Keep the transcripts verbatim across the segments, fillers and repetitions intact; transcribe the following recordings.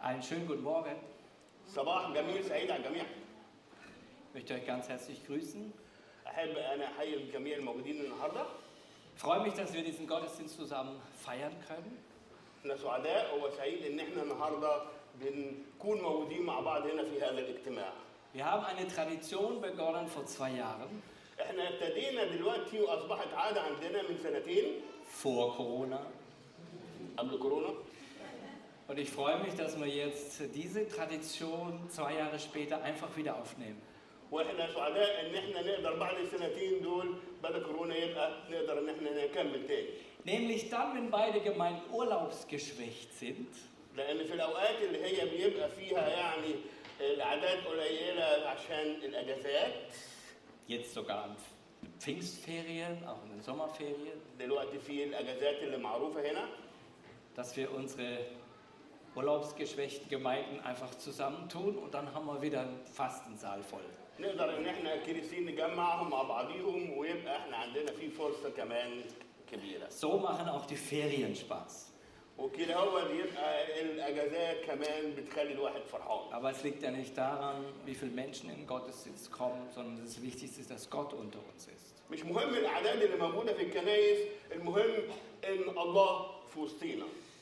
Einen schönen guten Morgen. صباح جميل سعيد على الجميع. Ich möchte euch ganz herzlich grüßen. أحب أنا أحيي الجميع الموجودين النهارده. Ich freue mich, dass wir diesen Gottesdienst zusammen feiern können. احنا سعداء وسعيد إن احنا النهارده بنكون موجودين مع بعض هنا في هذا الاجتماع. Wir haben eine Tradition begonnen vor zwei Jahren. احنا ابتدينا دلوقتي وأصبحت عادة عندنا من سنتين. Vor Corona. قبل كورونا. Und ich freue mich, dass wir jetzt diese Tradition zwei Jahre später einfach wieder aufnehmen. واحنا سعداء ان احنا نقدر بعد السنتين دول بعد كورونا يبقى نقدر ان احنا نكمل تاني. Nämlich dann, wenn beide Gemeinden urlaubsgeschwächt sind. لان في الاوقات اللي هي بيبقى فيها يعني الاعداد قليله عشان الاجازات. Jetzt sogar in Pfingstferien, auch in den Sommerferien. دلوقتي في الاجازات اللي معروفه هنا. Dass wir unsere urlaubsgeschwächten Gemeinden einfach zusammentun und dann haben wir wieder einen Fastensaal voll. نقدر ان احنا الكنيسين نجمعهم مع بعضيهم ويبقى احنا عندنا في فرصه كمان كبيره. So machen auch die Ferien Spaß. وكده هو يبقى الاجازات كمان بتخلي الواحد فرحان. Aber es liegt ja nicht daran, wie viele Menschen in den Gottesdienst kommen, sondern das Wichtigste ist, dass Gott unter uns ist. مش مهم الاعداد اللي موجوده في الكنائس، المهم ان الله في وسطينا.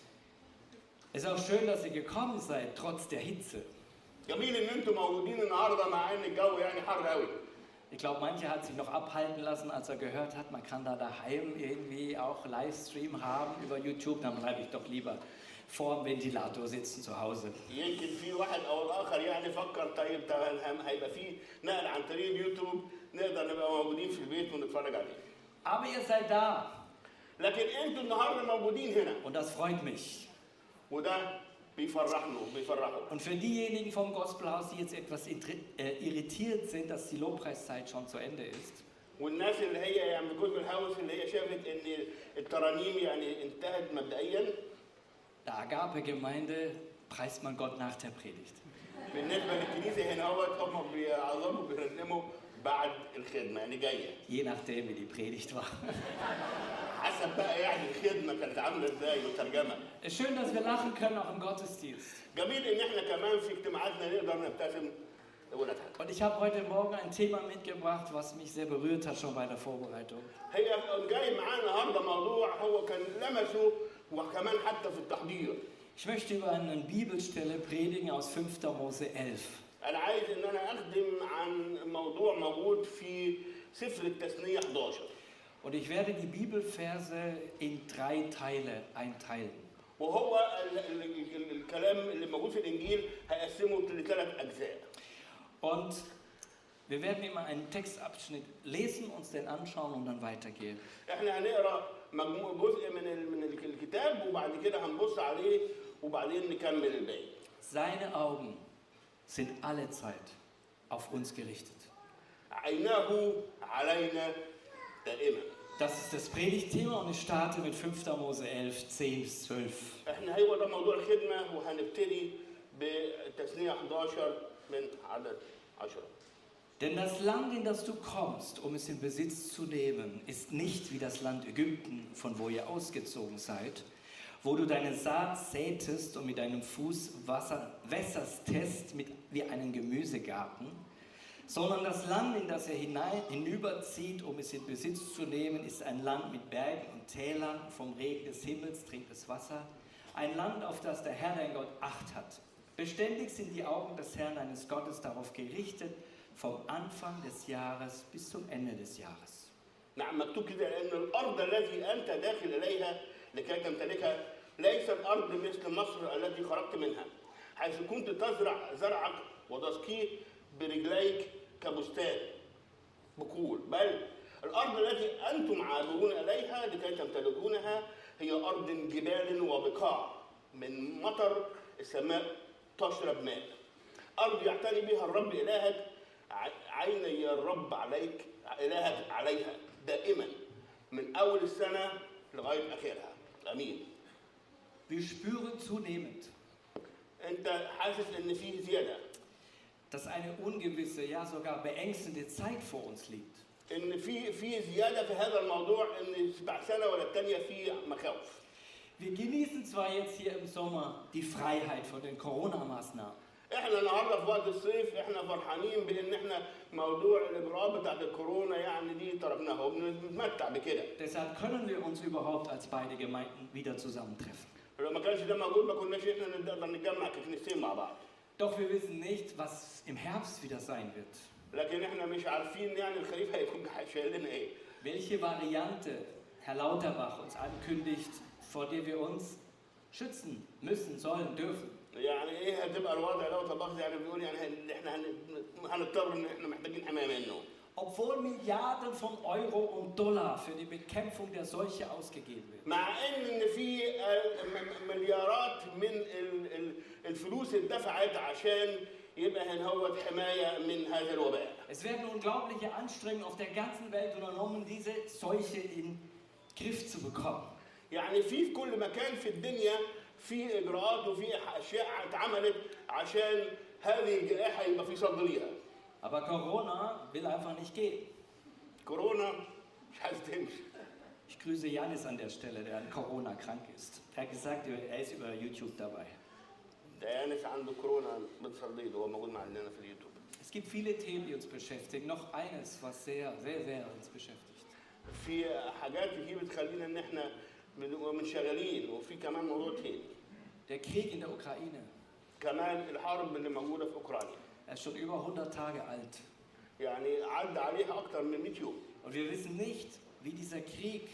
Es ist auch schön, dass ihr gekommen seid, trotz der Hitze. جميل ان انتم موجودين النهارده مع ان الجو يعني حر قوي. Ich glaube, mancher hat sich noch abhalten lassen, als er gehört hat, man kann da daheim irgendwie auch Livestream haben über YouTube. Dann bleibe ich doch lieber vor dem Ventilator sitzen zu Hause. يمكن في واحد او الاخر يعني فكر طيب هيبقى في نقل عن طريق اليوتيوب نقدر نبقى موجودين في البيت ونتفرج عليه. Aber ihr seid da. لكن انتم النهارده موجودين هنا. Und das freut mich. وده بيفرحنا وبيفرحوا. Und für diejenigen vom Gospelhaus, die jetzt etwas irritiert sind, dass die Lobpreiszeit schon zu Ende ist. والناس اللي هي يعني بجزء الهاوس اللي هي شافت ان الترانيم يعني انتهت مبدئيا. Der Agape-Gemeinde preist man Gott nach der Predigt. بالنسبه للكنيسه هنا اهوت هم بيعظموا بيرنموا بعد الخدمه يعني جايه. Je nachdem, wie die Predigt war. حسب بقى يعني الخدمه كانت عامله ازاي والترجمه. Schön, dass wir lachen können auch im Gottesdienst. جميل ان احنا كمان في اجتماعاتنا نقدر نبتسم ونضحك. Und ich habe heute Morgen ein Thema mitgebracht, was mich sehr berührt hat schon bei der Vorbereitung. هي جاي معانا النهارده موضوع هو كان لمسه وكمان حتى في التحضير. Ich möchte über eine Bibelstelle predigen aus fünfter Mose elf. انا عايز ان انا اخدم عن موضوع موجود في سفر التثنيه حداشر. Und ich werde die Bibelverse in drei Teile einteilen. وهو الكلام اللي موجود في الانجيل هيقسمه لثلاث اجزاء. Und wir werden immer einen Textabschnitt lesen, uns den anschauen und dann weitergehen. احنا هنقرا مجموع جزء من من الكتاب وبعد كده هنبص عليه وبعدين نكمل الباقي. Seine Augen sind alle Zeit auf uns gerichtet. عيناه علينا دائما. Das ist das Predigtthema und ich starte mit fünfter Mose elf, zehn bis zwölf. احنا هو ده موضوع الخدمه وهنبتدي بتثنيه حداشر من عدد عشرة. Denn das Land, in das du kommst, um es in Besitz zu nehmen, ist nicht wie das Land Ägypten, von wo ihr ausgezogen seid, wo du deine Saat sätest und mit deinem Fuß Wasser, wässerst mit, wie einen Gemüsegarten, sondern das Land, in das er hinein, hinüberzieht, um es in Besitz zu nehmen, ist ein Land mit Bergen und Tälern, vom Regen des Himmels trinkt es Wasser, ein Land, auf das der Herr dein Gott Acht hat. Beständig sind die Augen des Herrn deines Gottes darauf gerichtet, vom Anfang des Jahres bis zum Ende des Jahres. نعم مكتوب كده لأن الأرض التي أنت داخل إليها لكي تمتلكها ليست أرض مثل مصر التي خرجت منها حيث كنت تزرع زرعك وتسقيه برجليك كبستان بكور بل الأرض التي أنتم عابرون إليها لكي تمتلكونها هي أرض جبال وبقاع من مطر السماء تشرب ماء أرض يعتني بها الرب إلهك عيني الرب عليك إلهك عليها دائما من أول السنة لغاية آخرها آمين. Wir spüren zunehmend, أنت حاسس إن في زيادة. Dass eine ungewisse, ja sogar beängstende Zeit vor uns liegt. إن في في زيادة في هذا الموضوع إن بعد سنة ولا التانية في مخاوف. Wir genießen zwar jetzt hier im Sommer die Freiheit von den Corona-Maßnahmen, احنا النهارده في وقت الصيف احنا فرحانين بان احنا موضوع الاجراءات بتاعت الكورونا يعني دي تركناها وبنتمتع بكده. deshalb können wir uns überhaupt als beide Gemeinden wieder zusammentreffen. لو ما كانش ده موجود ما كناش احنا نقدر نتجمع ككنيستين مع بعض. Doch wir wissen nicht, was im Herbst wieder sein wird. لكن احنا مش عارفين يعني الخريف هيكون شايل لنا ايه. Welche Variante Herr Lauterbach uns ankündigt, vor der wir uns schützen müssen, sollen, dürfen. يعني ايه هتبقى الوضع لو طبقت يعني بيقول يعني هن- احنا هن- هنضطر ان احنا محتاجين حمايه منه. Obwohl Milliarden von Euro und Dollar für die Bekämpfung der Seuche ausgegeben werden. مع ان ان في آه، م- مليارات من ال- ال- الفلوس اتدفعت عشان يبقى هنا هو حمايه من هذا الوباء. Es werden unglaubliche Anstrengungen auf der ganzen Welt unternommen, diese Seuche in den Griff zu bekommen. يعني في في كل مكان في الدنيا في اجراءات وفي اشياء اتعملت عشان هذه الجائحه يبقى في صد ليها. Aber Corona will einfach nicht gehen. كورونا مش عايز تمشي. Ich grüße Janis an der Stelle, der an Corona krank ist. Er hat gesagt, er ist über YouTube dabei. ده يانس عنده كورونا بتصلي هو موجود معنا في اليوتيوب. Es gibt viele Themen, die uns beschäftigen. Noch eines, was sehr, sehr, sehr uns beschäftigt. في حاجات كتير بتخلينا ان احنا بنبقى منشغلين وفي كمان موضوع تاني. Der Krieg in der Ukraine. كمان الحرب اللي موجوده في اوكرانيا. Er ist schon über hundert Tage alt. يعني عدى عليها اكتر من مئة يوم. Und wir wissen nicht, wie dieser Krieg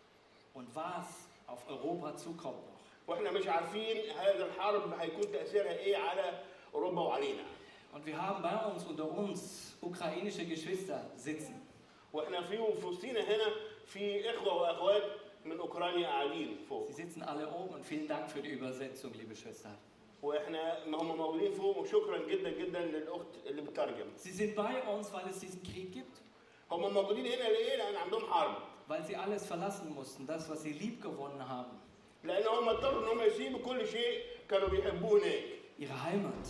und was auf Europa zukommt noch. واحنا مش عارفين هذا الحرب هيكون تاثيرها ايه على اوروبا وعلينا. Und wir haben bei uns unter uns ukrainische Geschwister sitzen. واحنا في في وسطينا هنا في اخوه واخوات من اوكرانيا قاعدين فوق. Sie sitzen alle oben und vielen Dank für die Übersetzung, liebe Schwester. واحنا ما هم موجودين فوق وشكرا جدا جدا للاخت اللي بتترجم. Sie sind bei uns, weil es diesen Krieg gibt, هم موجودين هنا ليه؟ لان عندهم حرب. weil sie alles verlassen mussten, das, was sie lieb gewonnen haben. لان هم اضطروا ان هم يسيبوا كل شيء كانوا بيحبوه هناك. Ihre Heimat.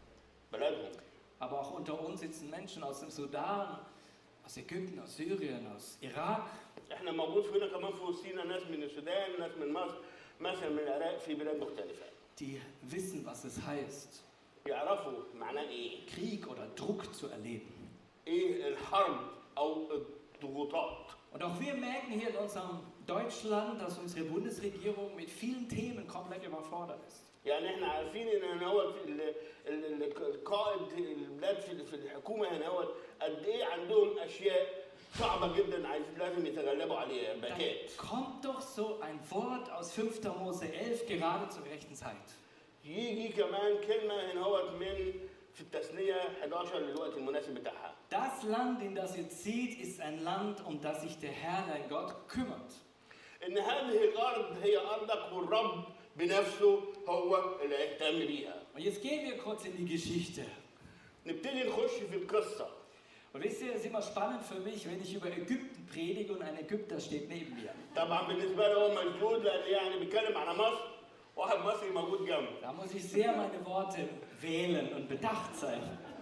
بلدهم. Aber auch unter uns sitzen Menschen aus dem Sudan, aus Ägypten, aus Syrien, aus Irak. احنا موجود في هنا كمان في وسطينا ناس من السودان، ناس من مصر، مثلا من العراق في بلاد مختلفه. Die wissen, was es heißt, يعرفوا معناه ايه؟ Krieg oder Druck zu erleben. ايه الحرب او الضغوطات. Und auch wir merken hier in unserem Deutschland, dass unsere Bundesregierung mit vielen Themen komplett überfordert ist. يعني احنا عارفين ان هنا هو ال- ال- ال- القائد البلاد في في الحكومه هنا هو قد ايه عندهم اشياء صعبه جدا عايز لازم يتغلبوا عليها Dann باكات. kommt doch so ein Wort aus fünfter Mose elf gerade zur rechten Zeit. يجي كمان كلمه هنا هو من في التثنيه حداشر للوقت المناسب بتاعها. Das Land, in das ihr zieht, ist ein Land, um das sich der Herr, dein Gott, kümmert. ان هذه الارض هي ارضك والرب بنفسه هو اللي هيهتم بيها. Und jetzt gehen wir kurz in die Geschichte. نبتدي نخش في القصه. Und wisst ihr, es ist immer spannend für mich, wenn ich über Ägypten predige und ein Ägypter steht neben mir. طبعا بالنسبه له هو مشدود لان يعني بيتكلم على مصر واحد مصري موجود جنبه. Da muss ich sehr meine Worte wählen und bedacht sein.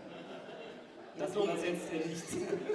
Das übersetzt er nicht.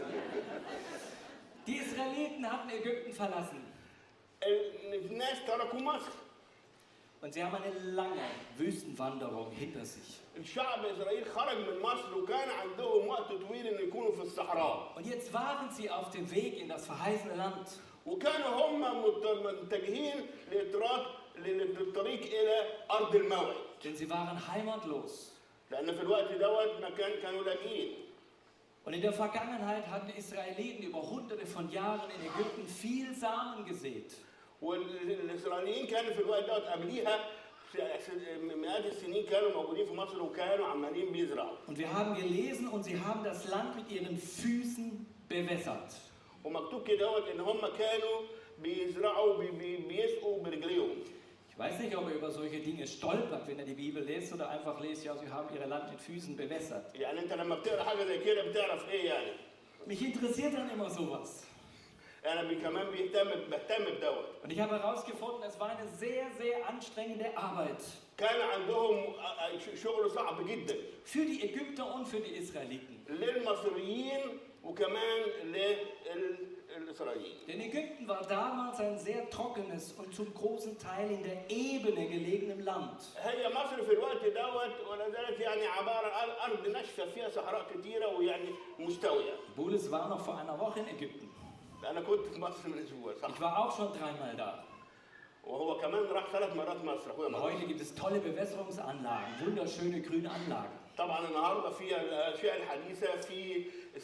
Die Israeliten hatten Ägypten verlassen. الناس تركوا مصر. Und sie haben eine lange Wüstenwanderung hinter sich. الشعب اسرائيل خرج من مصر وكان عندهم وقت طويل ان يكونوا في الصحراء. Und jetzt waren sie auf dem Weg in das verheißene Land. وكانوا هم مت- متجهين لإطراق للطريق الى ارض الموعد. Denn sie waren heimatlos. لان في الوقت دوت مكان كانوا لاجئين. Und in der Vergangenheit hatten die Israeliten über hunderte von Jahren in Ägypten viel Samen gesät. والاسرائيليين كانوا في الوقت دوت قبليها في مئات السنين كانوا موجودين في مصر وكانوا عمالين بيزرعوا. Und wir haben gelesen und sie haben das Land mit ihren Füßen bewässert. ومكتوب كده دوت ان هم كانوا بيزرعوا بي بي بيسقوا برجليهم. Ich weiß nicht, ob er über solche Dinge stolpert, wenn er die Bibel liest oder einfach liest, ja, sie haben ihr Land mit Füßen bewässert. يعني انت لما بتقرا حاجه زي كده بتعرف ايه يعني؟ Mich interessiert dann immer sowas. انا بي كمان بيهتم بهتم بدوت. Und ich habe herausgefunden, es war eine sehr, sehr anstrengende Arbeit. كان عندهم شغل صعب جدا. Für die Ägypter und für die Israeliten. للمصريين وكمان الاسرائيليين. Denn Ägypten war damals ein sehr trockenes und zum großen Teil in der Ebene gelegenem Land. هي مصر في الوقت دوت ولا زالت يعني عباره عن ارض ناشفه فيها صحراء كتيره ويعني مستويه. Bulis war noch vor einer Woche in Ägypten. انا كنت في مصر من اسبوع صح. Ich war auch schon dreimal da. وهو كمان راح ثلاث مرات مصر اخويا مرة. Heute gibt es tolle Bewässerungsanlagen, wunderschöne grüne Anlagen. طبعا النهارده في الاشياء الحديثه في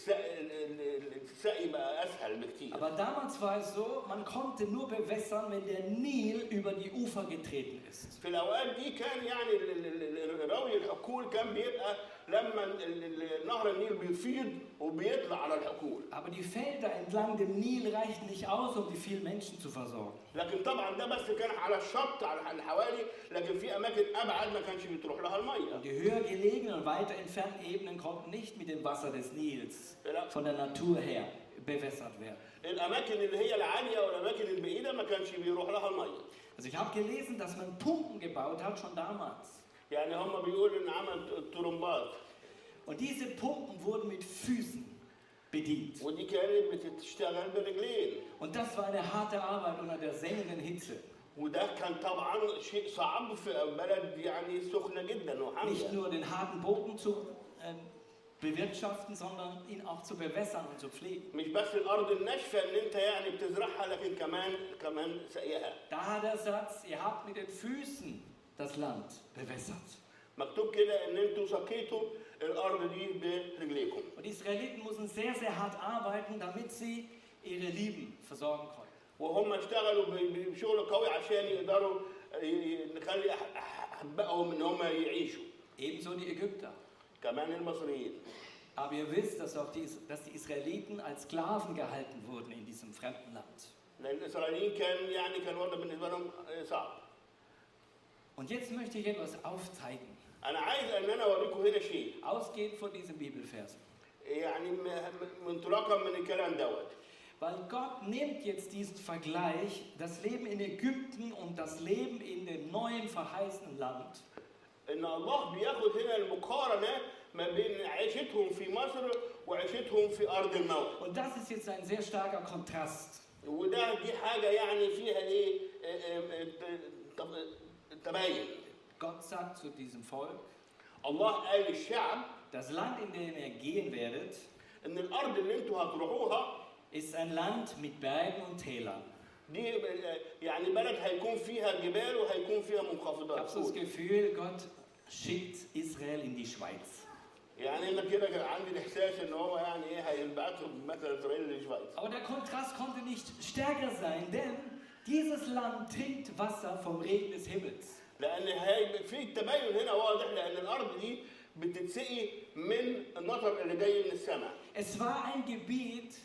السقي بقى اسهل بكتير. Aber damals war es so, man konnte nur bewässern, wenn der Nil über die Ufer getreten ist. في الاوقات دي كان يعني روي الحقول كان بيبقى لما نهر النيل بيفيض وبيطلع على الحقول. Aber die Felder entlang dem Nil reichten nicht aus, um die vielen Menschen zu versorgen. لكن طبعا ده بس كان على الشط على الحوالي، لكن في اماكن ابعد ما كانش بتروح لها الميه. Die höher gelegenen und weiter entfernten Ebenen konnten nicht mit dem Wasser des Nils von der Natur her bewässert werden. الاماكن اللي هي العاليه والاماكن البعيده ما كانش بيروح لها الميه. Also ich habe gelesen, dass man Pumpen gebaut hat schon damals. يعني هم بيقولوا ان عمل طرمبات. Und diese Pumpen wurden mit Füßen bedient. ودي كانت بتشتغل برجلين. Und das war eine harte Arbeit unter der sengenden Hitze. وده كان طبعا شيء صعب في بلد يعني سخنه جدا وحاميه. Nicht nur den harten Boden zu äh, bewirtschaften, sondern ihn auch zu bewässern und zu pflegen. مش بس الارض الناشفه ان انت يعني بتزرعها لكن كمان كمان سقيها. Daher der Satz, ihr habt mit den Füßen das Land bewässert. مكتوب كده ان انتوا سقيتوا الارض دي برجليكم. Und die Israeliten mussten sehr, sehr hart arbeiten, damit sie ihre Lieben versorgen konnten. وهم اشتغلوا بشغل قوي عشان يقدروا نخلي احبائهم ان هم يعيشوا. Ebenso die Ägypter. كمان المصريين. Aber ihr wisst, dass, auch die, dass die Israeliten als Sklaven gehalten wurden in diesem fremden Land. لان الاسرائيليين كان يعني كان الوضع بالنسبه لهم صعب. Und jetzt möchte ich etwas aufzeigen. انا عايز ان انا اوريكم هنا شيء. Ausgehend von diesen Bibelversen. يعني انطلاقا من الكلام دوت. Weil Gott nimmt jetzt diesen Vergleich, das Leben in Ägypten und das Leben in dem neuen verheißenen Land. ان الله بياخد هنا المقارنه ما بين عيشتهم في مصر وعيشتهم في ارض الموت. Und das ist jetzt ein sehr starker Kontrast. وده دي حاجه يعني فيها ايه تباين. Gott sagt zu diesem Volk, الله قال للشعب das Land, in dem ihr gehen werdet, ان الارض اللي انتوا هتروحوها ist ein Land mit Bergen und Tälern. دي يعني بلد هيكون فيها جبال وهيكون فيها Ich habe منخفضات. so das Gefühl, Gott schickt Israel in die Schweiz. يعني انا كده عندي الاحساس ان هو يعني ايه هيبعتهم مثلا اسرائيل للشويز. Aber der Kontrast konnte nicht stärker sein, denn dieses Land trinkt Wasser vom Regen des Himmels. لان هي في التباين هنا واضح لان الارض دي بتتسقي من المطر اللي جاي من السماء. Es war ein Gebiet,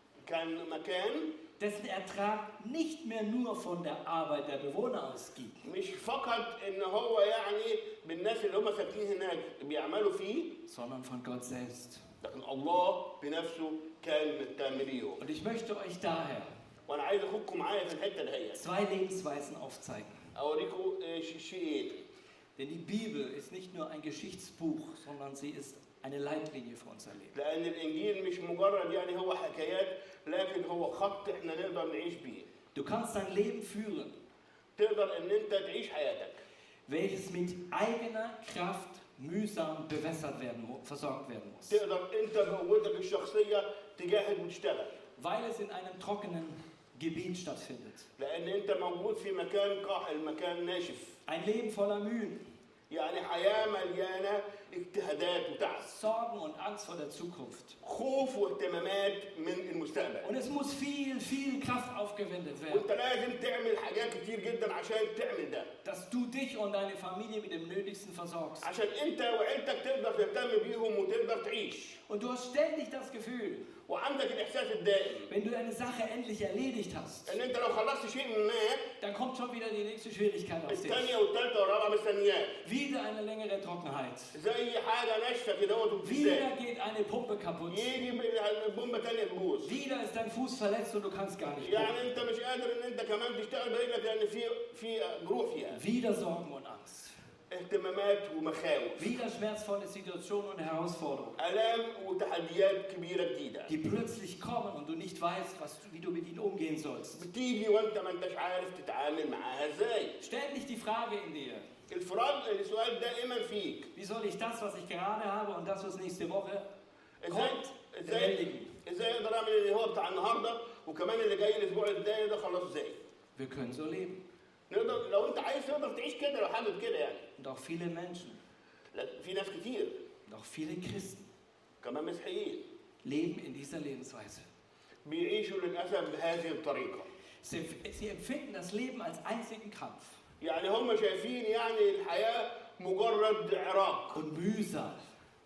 كان مكان dessen Ertrag nicht mehr nur von der Arbeit der Bewohner ausging. مش فقط ان هو يعني بالناس اللي هم ساكنين هناك بيعملوا فيه، sondern von Gott selbst. لكن الله بنفسه كان مهتم بيهم. Und ich möchte euch daher وانا عايز اخدكم معايا في الحته دهيت. zwei Lebensweisen aufzeigen. اوريكم شيئين. Denn die Bibel ist nicht nur ein Geschichtsbuch, sondern sie ist eine Leitlinie für unser Leben. لان الانجيل مش مجرد يعني هو حكايات، لكن هو خط احنا نقدر نعيش بيه. Du kannst dein Leben führen, تقدر ان انت تعيش حياتك welches mit eigener Kraft mühsam bewässert werden, mu- versorgt werden muss. تقدر انت بقوتك الشخصيه تجاهد وتشتغل، Weil es in einem trockenen Gebiet stattfindet. لان انت موجود في مكان قاحل، مكان ناشف. Ein Leben voller Mühen, يعني حياه مليانه اجتهادات وتعب، Sorgen und Angst vor der Zukunft. خوف واهتمامات من المستقبل. Und es muss viel, viel Kraft aufgewendet werden, وانت لازم تعمل حاجات كتير جدا عشان تعمل ده، dass du dich und deine Familie mit dem Nötigsten versorgst. عشان انت وعيلتك تقدر تهتم بيهم وتقدر تعيش. Und du hast ständig das Gefühl, وعندك الاحساس الدائم wenn du eine Sache endlich erledigt hast, ان انت لو خلصت شيء ما dann kommt schon wieder die nächste Schwierigkeit auf dich. الثانيه والثالثه والرابعه مستنياك. Wieder eine längere Trockenheit. زي حاجه ناشفه كده وبتتساب. Wieder geht eine Pumpe kaputt. يجي بومبه ثانيه تبوظ. Wieder ist dein Fuß verletzt und du kannst gar nicht يعني pumpen. انت مش قادر ان انت كمان تشتغل برجلك لان في في جروح فيها. Wieder Sorgen und Angst. اهتمامات ومخاوف. Wieder schmerzvolle Situationen und Herausforderungen, آلام وتحديات كبيرة جديدة. die plötzlich kommen und du nicht weißt, was, wie du mit ihnen umgehen sollst. بتيجي وانت ما انتش عارف تتعامل معاها ازاي. Ständig die Frage in dir, الفراغ السؤال دائما فيك. wie soll ich das, was ich gerade habe und das, was nächste Woche ازاي kommt, ازاي bewältigen? ازاي اقدر اعمل اللي هو بتاع النهارده وكمان اللي جاي الاسبوع الجاي ده خلاص ازاي؟ Wir können so leben. نقدر لو انت عايز تقدر تعيش كده لو حابب كده يعني. Und auch viele Menschen, لا، في ناس كتير und auch viele Christen كمان مسيحيين leben in dieser Lebensweise. بيعيشوا للاسف بهذه الطريقه. Sie, sie empfinden das Leben als einzigen Kampf يعني هم شايفين يعني الحياه مجرد عراق und mühsam.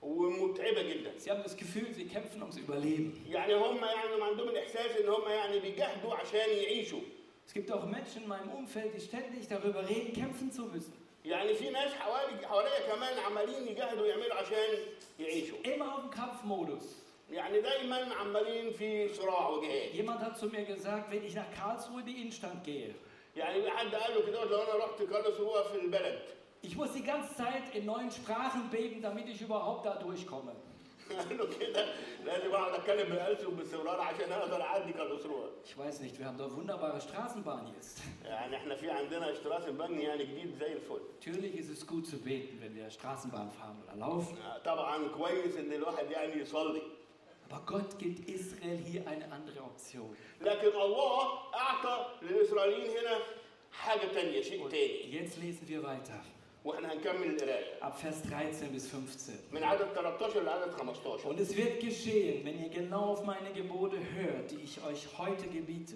ومتعبه جدا. Sie haben das Gefühl, sie kämpfen ums Überleben. يعني هم يعني عندهم الاحساس ان هم يعني بيجاهدوا عشان يعيشوا. Es gibt auch Menschen in meinem Umfeld, die ständig darüber reden, kämpfen zu müssen. يعني في ناس حوالي حواليا كمان عمالين يجاهدوا يعملوا عشان يعيشوا. Immer auf dem Kampfmodus. يعني دايما عمالين في صراع وجهاد. Jemand hat zu mir gesagt, wenn ich nach Karlsruhe in die Innenstadt gehe, يعني حد قال له كده لو انا رحت كارلسروه في البلد. ich muss die ganze Zeit in neuen Sprachen beten, damit ich überhaupt da durchkomme. قال له كده لازم اقعد اتكلم بالالسن باستمرار عشان اقدر اعدي كارلسروه. Ich weiß nicht, wir haben da wunderbare Straßenbahn jetzt. يعني احنا في عندنا Straßenbahn يعني جديد زي الفل. Natürlich ist es gut zu beten, wenn wir Straßenbahn fahren oder laufen. طبعا كويس ان الواحد يعني يصلي. Aber Gott gibt Israel hier eine andere Option. لكن الله اعطى للاسرائيليين هنا حاجه ثانيه شيء Und ثاني. jetzt lesen wir weiter. واحنا هنكمل القرايه. Ab Vers dreizehn bis fünfzehn. من عدد ثلاثة عشر لعدد خمسة عشر. Und es wird geschehen, wenn ihr genau auf meine Gebote hört, die ich euch heute gebiete,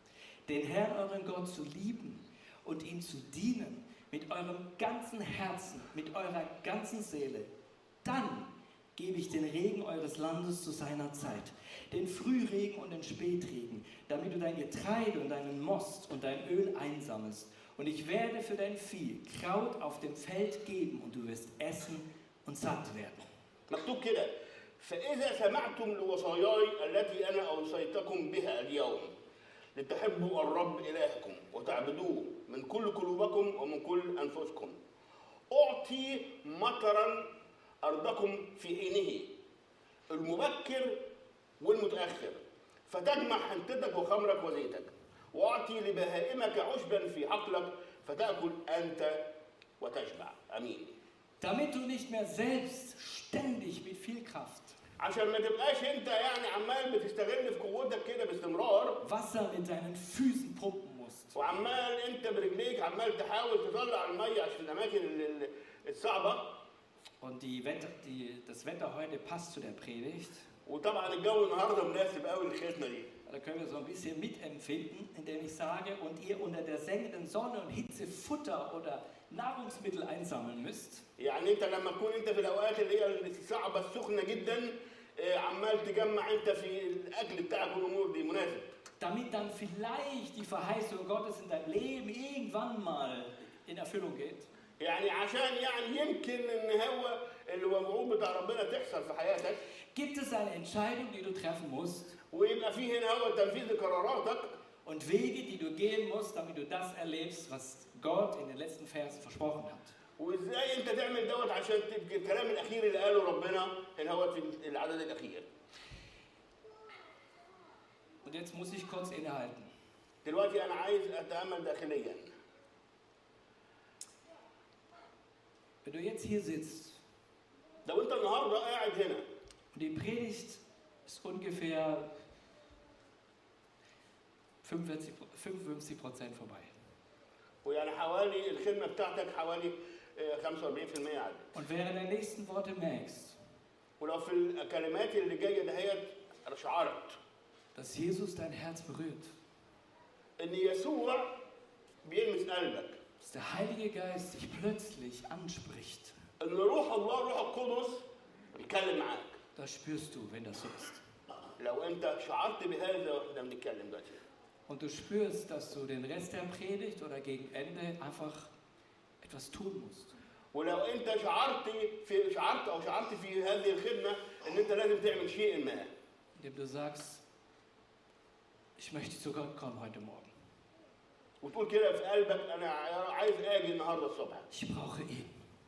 den Herrn euren Gott zu lieben und ihm zu dienen, mit eurem ganzen Herzen, mit eurer ganzen Seele, dann gebe ich den Regen eures Landes zu seiner Zeit, den Frühregen und den Spätregen, damit du dein Getreide und deinen Most und dein Öl einsammelst. Und ich werde für dein Vieh Kraut auf dem Feld geben und du wirst essen und satt werden. مكتوب كده فإذا سمعتم لوصاياي التي أنا أوصيتكم بها اليوم لتحبوا الرب إلهكم وتعبدوه من كل قلوبكم ومن كل أنفسكم أعطي مطرا أرضكم في حينه المبكر والمتأخر فتجمع حنطتك وخمرك وزيتك وأعطي لبهائمك عشبا في حقلك فتأكل أنت وتشبع. أمين. Damit du nicht mehr selbst ständig mit viel Kraft عشان ما تبقاش انت يعني عمال بتستغل في قوتك كده باستمرار Wasser mit deinen Füßen pumpen musst. وعمال انت برجليك عمال تحاول تطلع الميه عشان الاماكن ال- ال- الصعبه. Und die Wetter, die, das Wetter heute passt zu der Predigt. وطبعا الجو النهارده مناسب قوي للختمه دي. Da können wir so ein bisschen mitempfinden, indem ich sage, und ihr unter der sengenden Sonne und Hitze Futter oder Nahrungsmittel einsammeln müsst. يعني انت لما تكون انت في الاوقات اللي هي الصعبه السخنه جدا آه، عمال تجمع انت في الاكل بتاعك والامور دي مناسب. Damit dann vielleicht die Verheißung Gottes in deinem Leben irgendwann mal in Erfüllung geht. يعني عشان يعني يمكن ان هو الوعود بتاع ربنا تحصل في حياتك. Gibt es eine Entscheidung, die du treffen musst? ويبقى فيه هنا هو تنفيذ قراراتك. Und Wege, die du gehen musst, damit du das erlebst, was Gott in den letzten Versen versprochen hat. وازاي انت تعمل دوت عشان تبقى الكلام الاخير اللي قاله ربنا اللي هو في العدد الاخير. Und jetzt muss ich kurz innehalten. دلوقتي انا عايز اتامل داخليا. Wenn du jetzt hier sitzt لو انت النهارده قاعد هنا und die Predigt ist ungefähr fünfundfünfzig Prozent vorbei. ويعني حوالي الخدمه بتاعتك حوالي آه، خمسة وأربعين بالمية عدد. Und während der nächsten Worte merkst, ولو في الكلمات اللي جايه دهيت شعرت dass Jesus dein Herz berührt, ان يسوع بيلمس قلبك، dass der Heilige Geist dich plötzlich anspricht, ان روح الله روح القدس بيتكلم معاك. das spürst du, wenn das so ist. لو انت شعرت بهذا واحنا بنتكلم دلوقتي. Und du spürst, dass du den Rest der Predigt oder gegen Ende einfach etwas tun musst. ولو انت شعرت في شعرت او شعرت في هذه الخدمه ان انت لازم تعمل شيء ما. Indem du sagst, ich möchte zu Gott kommen heute Morgen. وتقول كده في قلبك انا عايز اجي النهارده الصبح. Ich brauche ihn.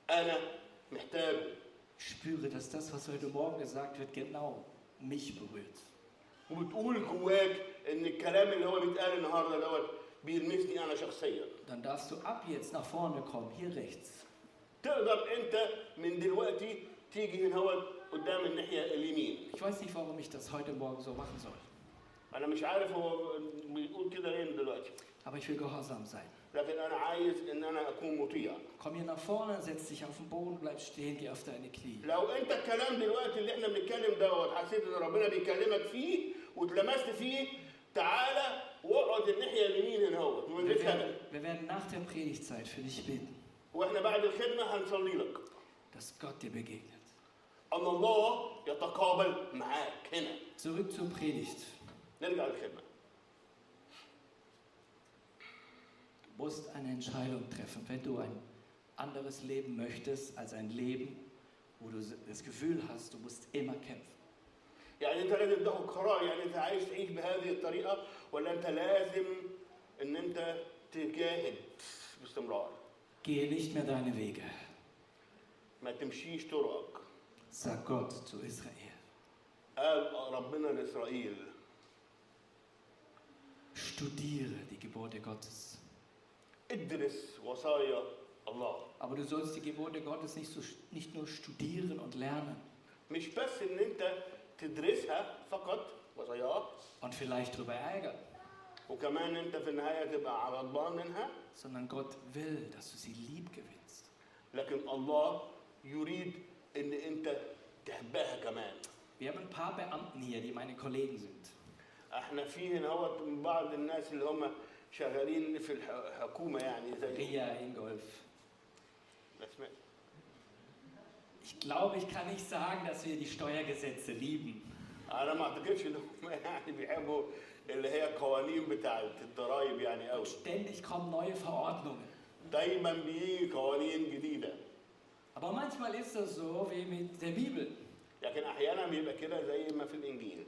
انا محتاجه. Spüre, dass das, was heute Morgen gesagt wird, genau mich berührt. وبتقول جواك ان الكلام اللي هو بيتقال النهارده دوت بيلمسني انا شخصيا. Dann darfst du ab jetzt nach vorne kommen, hier rechts. تقدر انت من دلوقتي تيجي هنا هو قدام الناحيه اليمين. Ich weiß nicht, warum ich das heute Morgen so machen soll. انا مش عارف هو بيقول كده ليه دلوقتي. Aber ich will gehorsam sein. لكن انا عايز ان انا اكون مطيع. Komm hier nach vorne, setz dich auf den Boden, bleib stehen, geh auf deine Knie. لو انت الكلام دلوقتي اللي احنا بنتكلم دوت حسيت ان ربنا بيكلمك فيه واتلمست فيه، تعالى واقعد الناحيه اليمين هنا اهوت من غير Wir كلام. werden, wir werden nach der Predigtzeit für dich beten, واحنا بعد الخدمه هنصلي لك dass Gott dir begegnet. ان الله يتقابل معاك هنا. Zurück zur Predigt. نرجع للخدمه. Du musst eine Entscheidung treffen, wenn du ein anderes Leben möchtest als ein Leben, wo du das Gefühl hast, du musst immer kämpfen. يعني انت لازم تاخد قرار، يعني انت عايز تعيش بهذه الطريقه ولا انت لازم ان انت تجاهد باستمرار. Gehe nicht mehr deine Wege, ما تمشيش طرقك. sagt Gott zu Israel. قال ربنا لاسرائيل Studiere die Gebote Gottes. ادرس وصايا الله. Aber du sollst die Gebote Gottes nicht, so, nicht nur studieren und lernen مش بس ان انت تدرسها فقط وصاياه und vielleicht darüber ärgern, وكمان انت في النهايه تبقى غضبان منها، sondern Gott will, dass du sie lieb gewinnst. لكن الله يريد ان انت تحبها كمان. Wir haben ein paar Beamten hier, die meine Kollegen sind. احنا في هنا هو بعض الناس اللي هم شغالين في الحكومه يعني زي Ria, Ingolf. اسماء. Ich glaube, ich kann nicht sagen, dass wir die Steuergesetze lieben. انا ما اعتقدش ان هم يعني بيحبوا اللي هي القوانين بتاعت الضرايب يعني قوي. Ständig kommen neue Verordnungen. دايما بيجي قوانين جديده. Aber manchmal ist das so wie mit der Bibel. لكن احيانا بيبقى كده زي ما في الانجيل.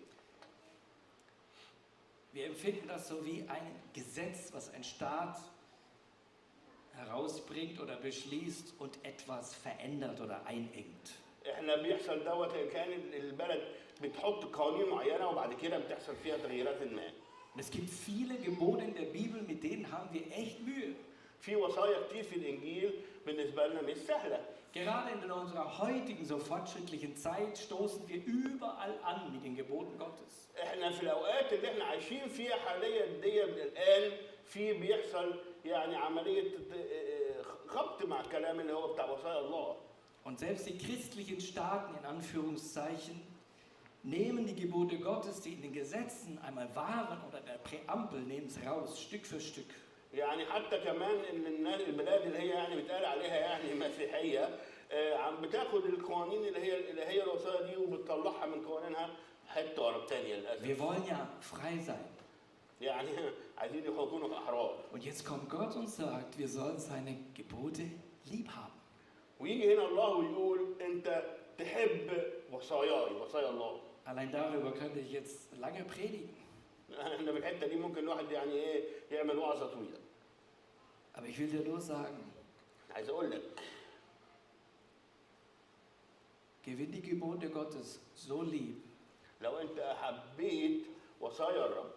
Wir empfinden das so wie ein Gesetz, was ein Staat herausbringt oder beschließt und etwas verändert oder einengt. احنا بيحصل دوت كان البلد بتحط قوانين معينه وبعد كده بتحصل فيها تغييرات ما. Und es gibt viele Gebote in der Bibel, mit denen haben wir echt Mühe. في وصايا كتير في الانجيل بالنسبه لنا مش سهله. Gerade in unserer heutigen so fortschrittlichen Zeit stoßen wir überall an mit den Geboten Gottes. احنا في الاوقات اللي احنا عايشين فيها حاليا دي الان في بيحصل يعني عمليه خبط مع الكلام اللي هو بتاع وصايا الله. Und selbst die christlichen Staaten in Anführungszeichen nehmen die Gebote Gottes, die in den Gesetzen einmal waren oder in der Präambel, nehmen es raus, Stück für Stück. يعني حتى كمان ان الناس البلاد اللي هي يعني بتقال عليها يعني مسيحيه عم بتاخد القوانين اللي هي اللي هي الوصايا دي وبتطلعها من قوانينها حته ورا الثانيه للاسف. Wir wollen ja frei sein. يعني عايزين يكونوا احرار. Und jetzt kommt Gott und sagt, wir sollen seine Gebote lieb haben. ويجي هنا الله ويقول انت تحب وصاياي وصايا الله. Allein darüber könnte ich jetzt lange predigen. احنا في الحته دي ممكن الواحد يعني ايه يعمل وعظه طويله. Aber ich will dir nur sagen, عايز اقول لك gewinn die Gebote Gottes so lieb, لو انت حبيت وصايا الرب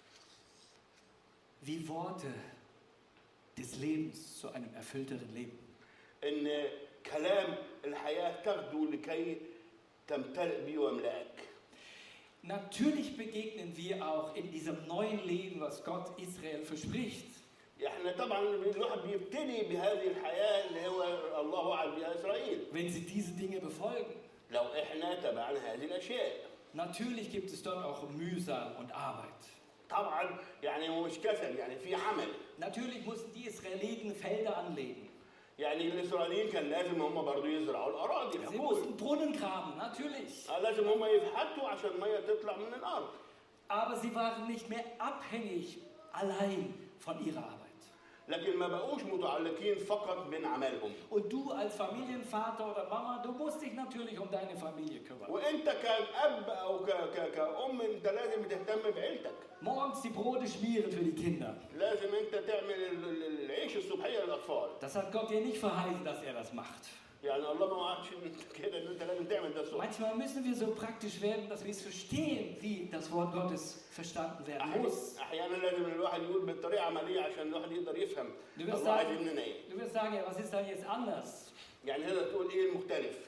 wie Worte des Lebens zu einem erfüllteren Leben. ان كلام الحياه تاخده لكي تمتلئ بيه واملاك. Natürlich begegnen wir auch in diesem neuen Leben, was Gott Israel verspricht. احنا طبعا الواحد بيبتدي بهذه الحياه اللي هو الله وعد بها اسرائيل. Wenn sie diese Dinge befolgen. لو احنا تبعنا هذه الاشياء. Natürlich gibt es dort auch Mühsal und Arbeit. طبعا يعني هو مش كسل يعني في عمل. Natürlich mussten die Israeliten Felder anlegen. يعني الاسرائيليين كان لازم هم برضه يزرعوا الاراضي Sie الحقول. mussten Brunnen graben, natürlich. لازم هم يفحتوا عشان الميه تطلع من الارض. Aber sie waren nicht mehr abhängig allein von ihrer Arbeit. لكن ما بقوش متعلقين فقط من عملهم. Und du als Familienvater oder Mama, du musst dich natürlich um deine Familie kümmern. وانت كأب او ك ك كأم انت لازم تهتم بعيلتك. Morgens die Brote schmieren für die Kinder. لازم انت تعمل العيش الصبحيه للاطفال. Das hat Gott dir nicht verheißen, dass er das macht. يعني الله ما وعدش إن أنت كده ان انت لازم تعمل ده الصبح. Manchmal müssen wir so praktisch werden, dass wir es verstehen, wie das Wort Gottes verstanden werden أحي- muss. احيانا لازم الواحد يقول بالطريقه عمليه عشان الواحد يقدر يفهم Du wirst الله عايز sagen, مننا ايه. du wirst sagen, ja, was ist da jetzt anders? يعني هنا تقول ايه المختلف؟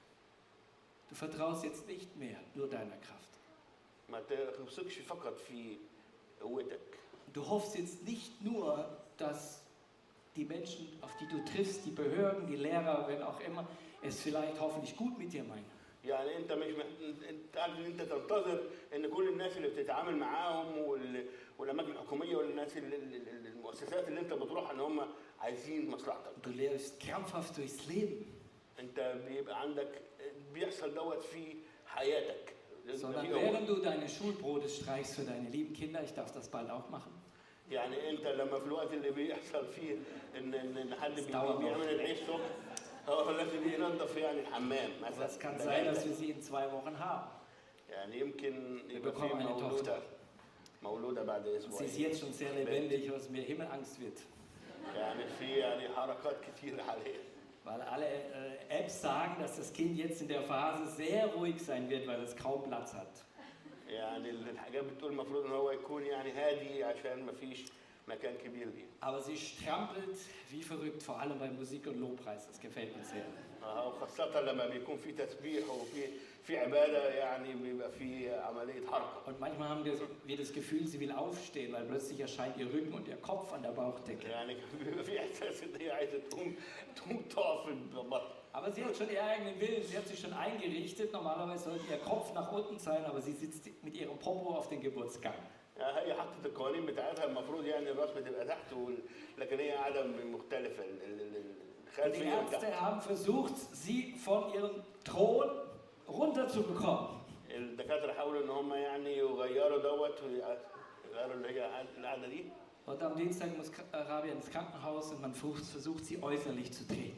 Du vertraust jetzt nicht mehr nur deiner Kraft. ما تثقش فقط في قوتك. Du hoffst jetzt nicht nur, dass die Menschen, auf die du triffst, die Behörden, die Lehrer, wen auch immer, es vielleicht hoffentlich gut mit dir meinen. يعني انت مش مح... انت قاعد ان انت تنتظر ان كل الناس اللي بتتعامل معاهم وال... والاماكن الحكوميه والناس ال... ال- المؤسسات اللي انت بتروحها ان هم عايزين مصلحتك. Du lebst krampfhaft durchs Leben, انت بيبقى عندك بيحصل دوت في حياتك. sondern في während du deine Schulbrote streichst für deine lieben Kinder, ich darf das bald auch machen, يعني انت لما في الوقت اللي بيحصل فيه ان ان إن حد بي- dauert noch. بيعمل العيش الصبح هو لازم ينظف يعني الحمام aber مثلا. es kann ده sein, جاي dass ده. wir sie in zwei Wochen haben. يعني يمكن Wir يبقى في bekommen eine مولوده Tochter. مولوده بعد Sie ist اسبوعين. jetzt schon sehr lebendig, was mir Himmelangst wird. يعني في يعني حركات كتير عليها. Weil alle äh, Apps sagen, dass das Kind jetzt in der Phase sehr ruhig sein wird, weil es kaum Platz hat. يعني الحاجات بتقول المفروض ان هو يكون يعني هادي عشان ما فيش مكان كبير ليه. Aber sie strampelt wie verrückt, vor allem bei Musik und Lobpreis. Das gefällt mir sehr. اه وخاصة لما بيكون في تسبيح وفي في عبادة يعني بيبقى في عملية حركة. Und manchmal haben wir, wir das Gefühl, sie will aufstehen, weil plötzlich erscheint ihr Rücken und ihr Kopf an der Bauchdecke. يعني بيبقى في إحساس إن هي عايزة تقوم تقوم تقف في البطن. Aber sie hat schon ihren eigenen Willen, sie hat sich schon eingerichtet. Normalerweise sollte ihr Kopf nach unten sein, aber sie sitzt mit ihrem Popo auf den Geburtsgang. يعني هي حطت القوانين بتاعتها المفروض يعني الراس بتبقى تحت وال- لكن هي قاعدة مختلفة ال- ال- ال- Und die الخلفية تحت. Ärzte haben versucht, sie von ihrem Thron runterzubekommen. الدكاترة حاولوا إن هم يعني يغيروا دوت ويغيروا اللي هي القعدة دي. Und am Dienstag muss Rabia ins Krankenhaus und man versucht, versucht sie äußerlich zu drehen.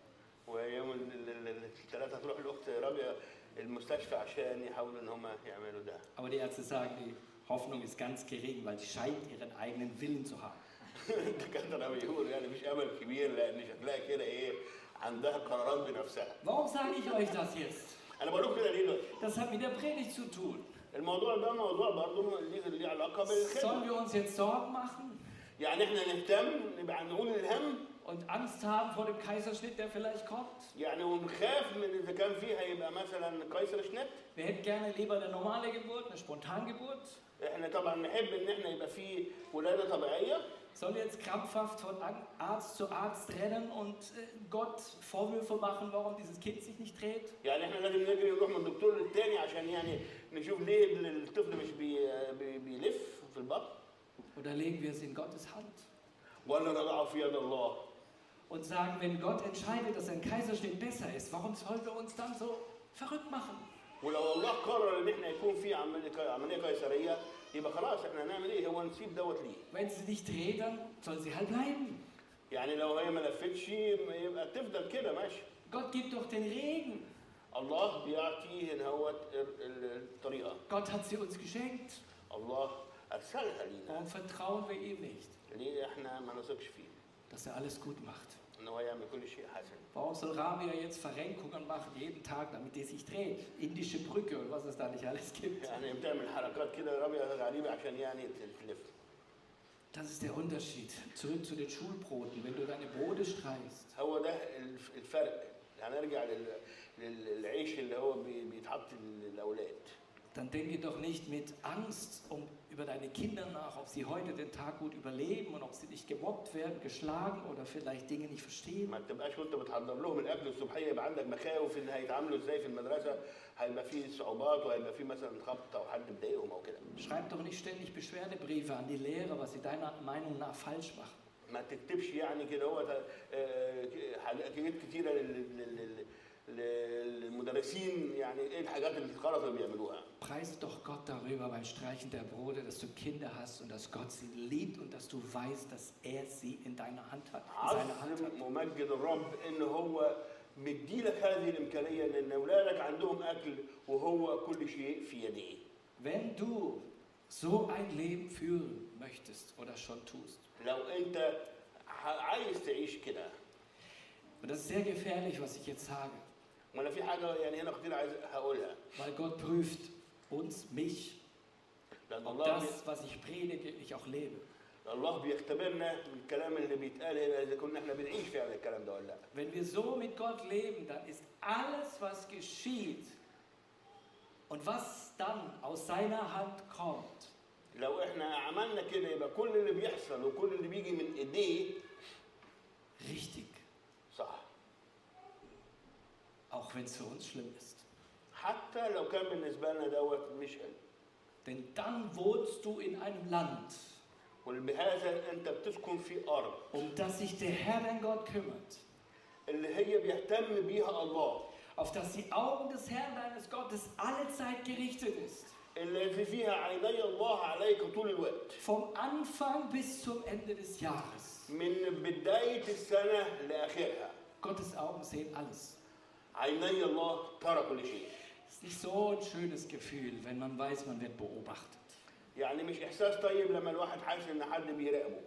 ويوم ال- ال- ال- الثلاثة تروح الأخت رابية المستشفى عشان يحاولوا إن هم يعملوا ده. Aber die Ärzte sagen, die Hoffnung ist ganz gering, weil sie scheint ihren eigenen Willen zu haben. الدكاترة بيقولوا يعني مش أمل كبير لأن شكلها كده إيه عندها قرارات بنفسها. Warum sage ich euch das jetzt? أنا بقول لكم كده ليه دلوقتي؟ Das hat mit der Predigt zu tun. الموضوع ده موضوع برضه ليه ليه علاقة Sollen بالخدمة. wir uns jetzt Sorgen machen يعني إحنا نهتم نبقى نقول الهم und Angst haben vor dem Kaiserschnitt, der vielleicht kommt? يعني ونخاف من إذا كان فيه هيبقى مثلا قيصر شنت. Wir hätten gerne lieber eine normale Geburt, eine Spontangeburt. إحنا طبعا نحب إن إحنا يبقى فيه ولادة طبيعية. Sollen wir jetzt krampfhaft von Arzt zu Arzt rennen und äh, Gott Vorwürfe machen, warum dieses Kind sich nicht dreht? يعني احنا لازم نجري نروح من دكتور للتاني عشان يعني نشوف ليه الطفل مش بي بي بيلف في البطن. Oder legen wir es in Gottes Hand ولا نضعه في يد الله. und sagen, wenn Gott entscheidet, dass ein Kaiserschnitt besser ist, warum sollen wir uns dann so verrückt machen? ولو الله قرر ان احنا يكون في عمليه عمليه قيصريه يبقى خلاص احنا هنعمل ايه؟ هو نسيب دوت ليه؟ Wenn sie nicht dreht, dann soll sie halt bleiben. يعني لو هي ما لفتش يبقى تفضل كده ماشي. Gott gibt doch den Regen. الله بيعطيه ان هو الطريقه. Gott hat sie uns geschenkt. الله ارسلها لينا. Warum vertrauen wir ihm nicht, ليه احنا ما نثقش فيه؟ dass er alles gut macht? ان هو يعمل كل شيء حسن. Warum soll Rabia jetzt Verrenkungen machen jeden Tag, damit die sich dreht? Indische Brücke und was es da nicht alles gibt. يعني بتعمل حركات كده رابعه غريبه عشان يعني تلف. Das ist der Unterschied. Zurück zu den Schulbroten. Wenn du deine Brote streichst, هو ده الف- الفرق. هنرجع لل- لل- للعيش اللي هو بي- بيتحط للاولاد. dann denke doch nicht mit Angst um, über deine Kinder nach, ob sie heute den Tag gut überleben und ob sie nicht gemobbt werden, geschlagen oder vielleicht Dinge nicht verstehen. ما تبقاش وانت بتحضر لهم الاكل الصبحيه يبقى عندك مخاوف ان هيتعاملوا ازاي في المدرسه، هيبقى فيه صعوبات وهيبقى فيه مثلا خبط او حد مضايقهم او كده. Schreib doch nicht ständig Beschwerdebriefe an die Lehrer, was sie deiner Meinung nach falsch machen. ما تكتبش يعني كده هو حاجات كتيره لل- لل- لل- للمدرسين يعني ايه الحاجات اللي غلط اللي بيعملوها. Preise doch Gott darüber beim Streichen der Brote, dass du Kinder hast und dass Gott sie liebt und dass du weißt, dass er sie in deiner Hand hat, in seiner Hand عظم hat. ممجد الرب ان هو مديلك هذه الامكانيه ان اولادك عندهم اكل وهو كل شيء في يديه. Wenn du so ein Leben führen möchtest oder schon tust, لو انت ع- عايز تعيش كده Und das ist sehr gefährlich, was ich jetzt sage, وانا في حاجه يعني هنا كتير عايز هقولها weil Gott prüft uns, mich, لان ob الله بي... das, was ich predige, ich auch lebe. الله بيختبرنا من الكلام اللي بيتقال هنا اذا كنا احنا بنعيش فعلا الكلام ده ولا لا. Wenn wir so mit Gott leben, dann ist alles, was geschieht und was dann aus seiner Hand kommt, لو احنا عملنا كده يبقى كل اللي بيحصل وكل اللي بيجي من ايديه richtig, صح. auch wenn es für uns schlimm ist. حتى لو كان بالنسبه لنا دوت مش حلو. Denn dann wohnst du in einem Land, وبهذا انت بتسكن في ارض um das sich der Herr, dein Gott, kümmert, اللي هي بيهتم بيها الله. auf das die Augen des Herrn, deines Gottes, alle Zeit gerichtet ist. الذي فيها عيني الله عليك طول الوقت. Vom Anfang bis zum Ende des Jahres. من بداية السنة لآخرها. Gottes Augen sehen alles. عيني الله ترى كل شيء. Es ist nicht so ein schönes Gefühl, wenn man weiß, man wird beobachtet. يعني مش إحساس طيب لما الواحد حاسس إن حد بيراقبه.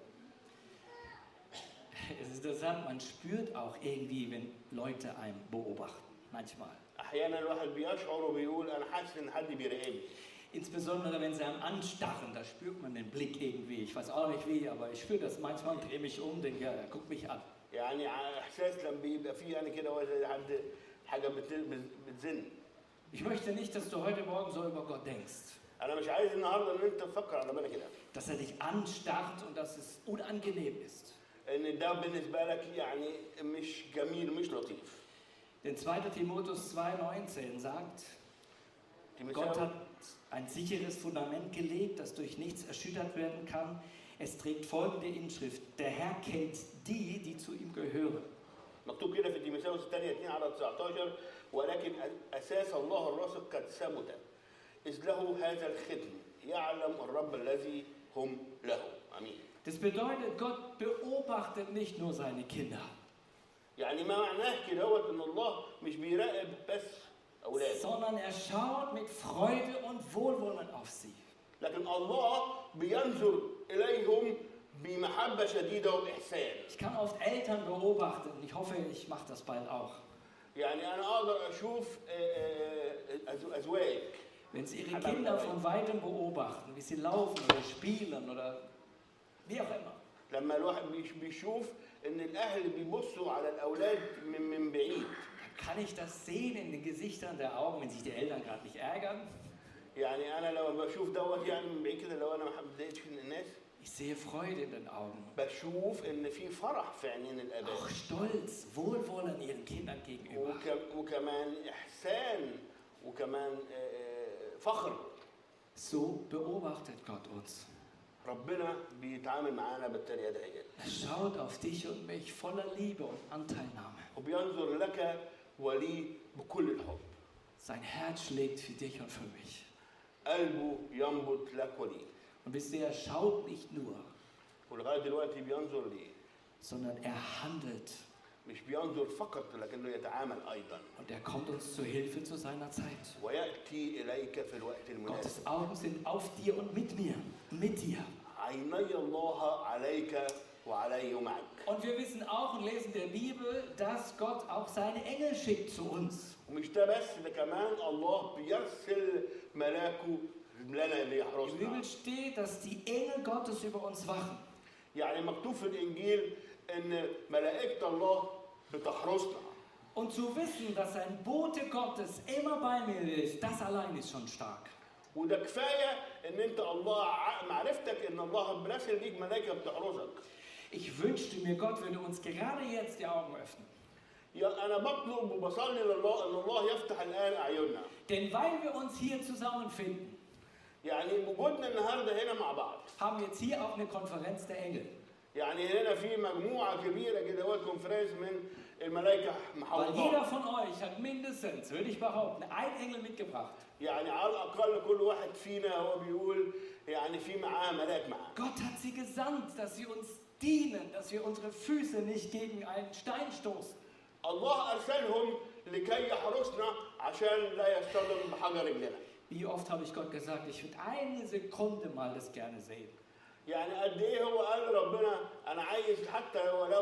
Es ist interessant, man spürt auch irgendwie, wenn Leute einen beobachten. Manchmal. أحيانا الواحد بيشعر وبيقول أنا حاسس إن حد بيراقبني. Insbesondere wenn sie einem anstarren, da spürt man den Blick irgendwie. Ich weiß auch nicht wie, aber ich spüre das manchmal und drehe mich um, denke, ja, er guckt mich an. يعني إحساس لما بيبقى فيه يعني كده ولا حد حاجة بتزن. Ich möchte nicht, dass du heute Morgen so über Gott denkst. أنا مش عايز النهاردة إن أنت تفكر على بالك كده. Dass er dich anstarrt und dass es unangenehm ist. إن ده بالنسبة لك يعني مش جميل مش لطيف. Denn zweiter Timotheus zwei neunzehn sagt, Gott hat ein sicheres Fundament gelegt, das durch nichts erschüttert werden kann. Es trägt folgende Inschrift: Der Herr kennt die, die zu ihm gehören. مكتوب كده في تيموثاوس الثانية اثنين على تسعتاشر ولكن أساس الله الراسخ قد ثبت إذ له هذا الختم يعلم الرب الذي هم له. آمين. Das bedeutet, Gott beobachtet nicht nur seine Kinder, يعني ما معناه كده هو إن الله مش بيراقب بس أولاده. sondern er schaut mit Freude und Wohlwollen auf sie. لكن الله بينظر إليهم بمحبة شديدة وبإحسان. Ich kann oft Eltern beobachten, ich hoffe, ich mache das bald auch. يعني أنا أقدر أشوف أزواج. Wenn sie ihre Kinder von weitem beobachten, wie sie laufen oder spielen oder wie auch immer. لما الواحد بيشوف إن الأهل بيبصوا على الأولاد من من بعيد. Kann ich das sehen in den Gesichtern der Augen, wenn sich die Eltern gerade nicht ärgern? يعني أنا لما بشوف دوت يعني من بعيد كده لو أنا ما حبيتش الناس. Ich sehe Freude in den Augen. بشوف إن في فرح في عينين الآباء. Auch Stolz, Wohlwollen ihren Kindern gegenüber. وكمان إحسان وكمان فخر. So beobachtet Gott uns. ربنا بيتعامل معانا بالطريقة دهيت. Er schaut auf dich und mich voller Liebe und Anteilnahme. وبينظر لك ولي بكل الحب. Sein Herz schlägt für dich und für mich. قلبه ينبض لك ولي. Und wisst ihr, er schaut nicht nur, ولغاية دلوقتي بينظر ليه. sondern er handelt. مش بينظر فقط لكنه يتعامل أيضا. Und er kommt uns zu Hilfe zu seiner Zeit. ويأتي إليك في الوقت المناسب. Gottes Augen sind auf dir und mit mir, mit dir. عيني الله عليك وعلي ومعك. Und wir wissen auch und lesen in der Bibel, dass Gott auch seine Engel schickt zu uns. ومش ده بس ده كمان الله بيرسل ملاكه لنا In der ليحرسنا. Bibel steht, dass die Engel Gottes über uns wachen. يعني مكتوب في الإنجيل إن ملائكة الله بتحرسنا. Und zu wissen, dass ein Bote Gottes immer bei mir ist, das allein ist schon stark. وده كفاية إن أنت الله معرفتك إن الله برسل ليك ملائكة بتحرسك. Ich wünschte mir, Gott würde uns gerade jetzt die Augen öffnen. يا أنا بطلب وبصلي لله إن الله يفتح الآن أعيننا. Denn weil wir uns hier zusammenfinden, يعني وجودنا النهارده هنا مع بعض. haben wir jetzt hier auch eine Konferenz der Engel. يعني هنا في مجموعة كبيرة كده هو كونفرنس من الملائكة Weil محوطة. jeder von euch hat mindestens, würde ich behaupten, einen Engel mitgebracht. يعني على الأقل كل واحد فينا هو بيقول يعني في معاه ملاك معاه. Gott hat sie gesandt, dass sie uns dienen, dass wir unsere Füße nicht gegen einen Stein stoßen. الله أرسلهم لكي يحرسنا عشان لا يصطدم بحجر رجلنا. Wie oft habe ich Gott gesagt, ich würde eine Sekunde mal das gerne sehen. يعني قد ايه هو قال ربنا انا عايز حتى ولو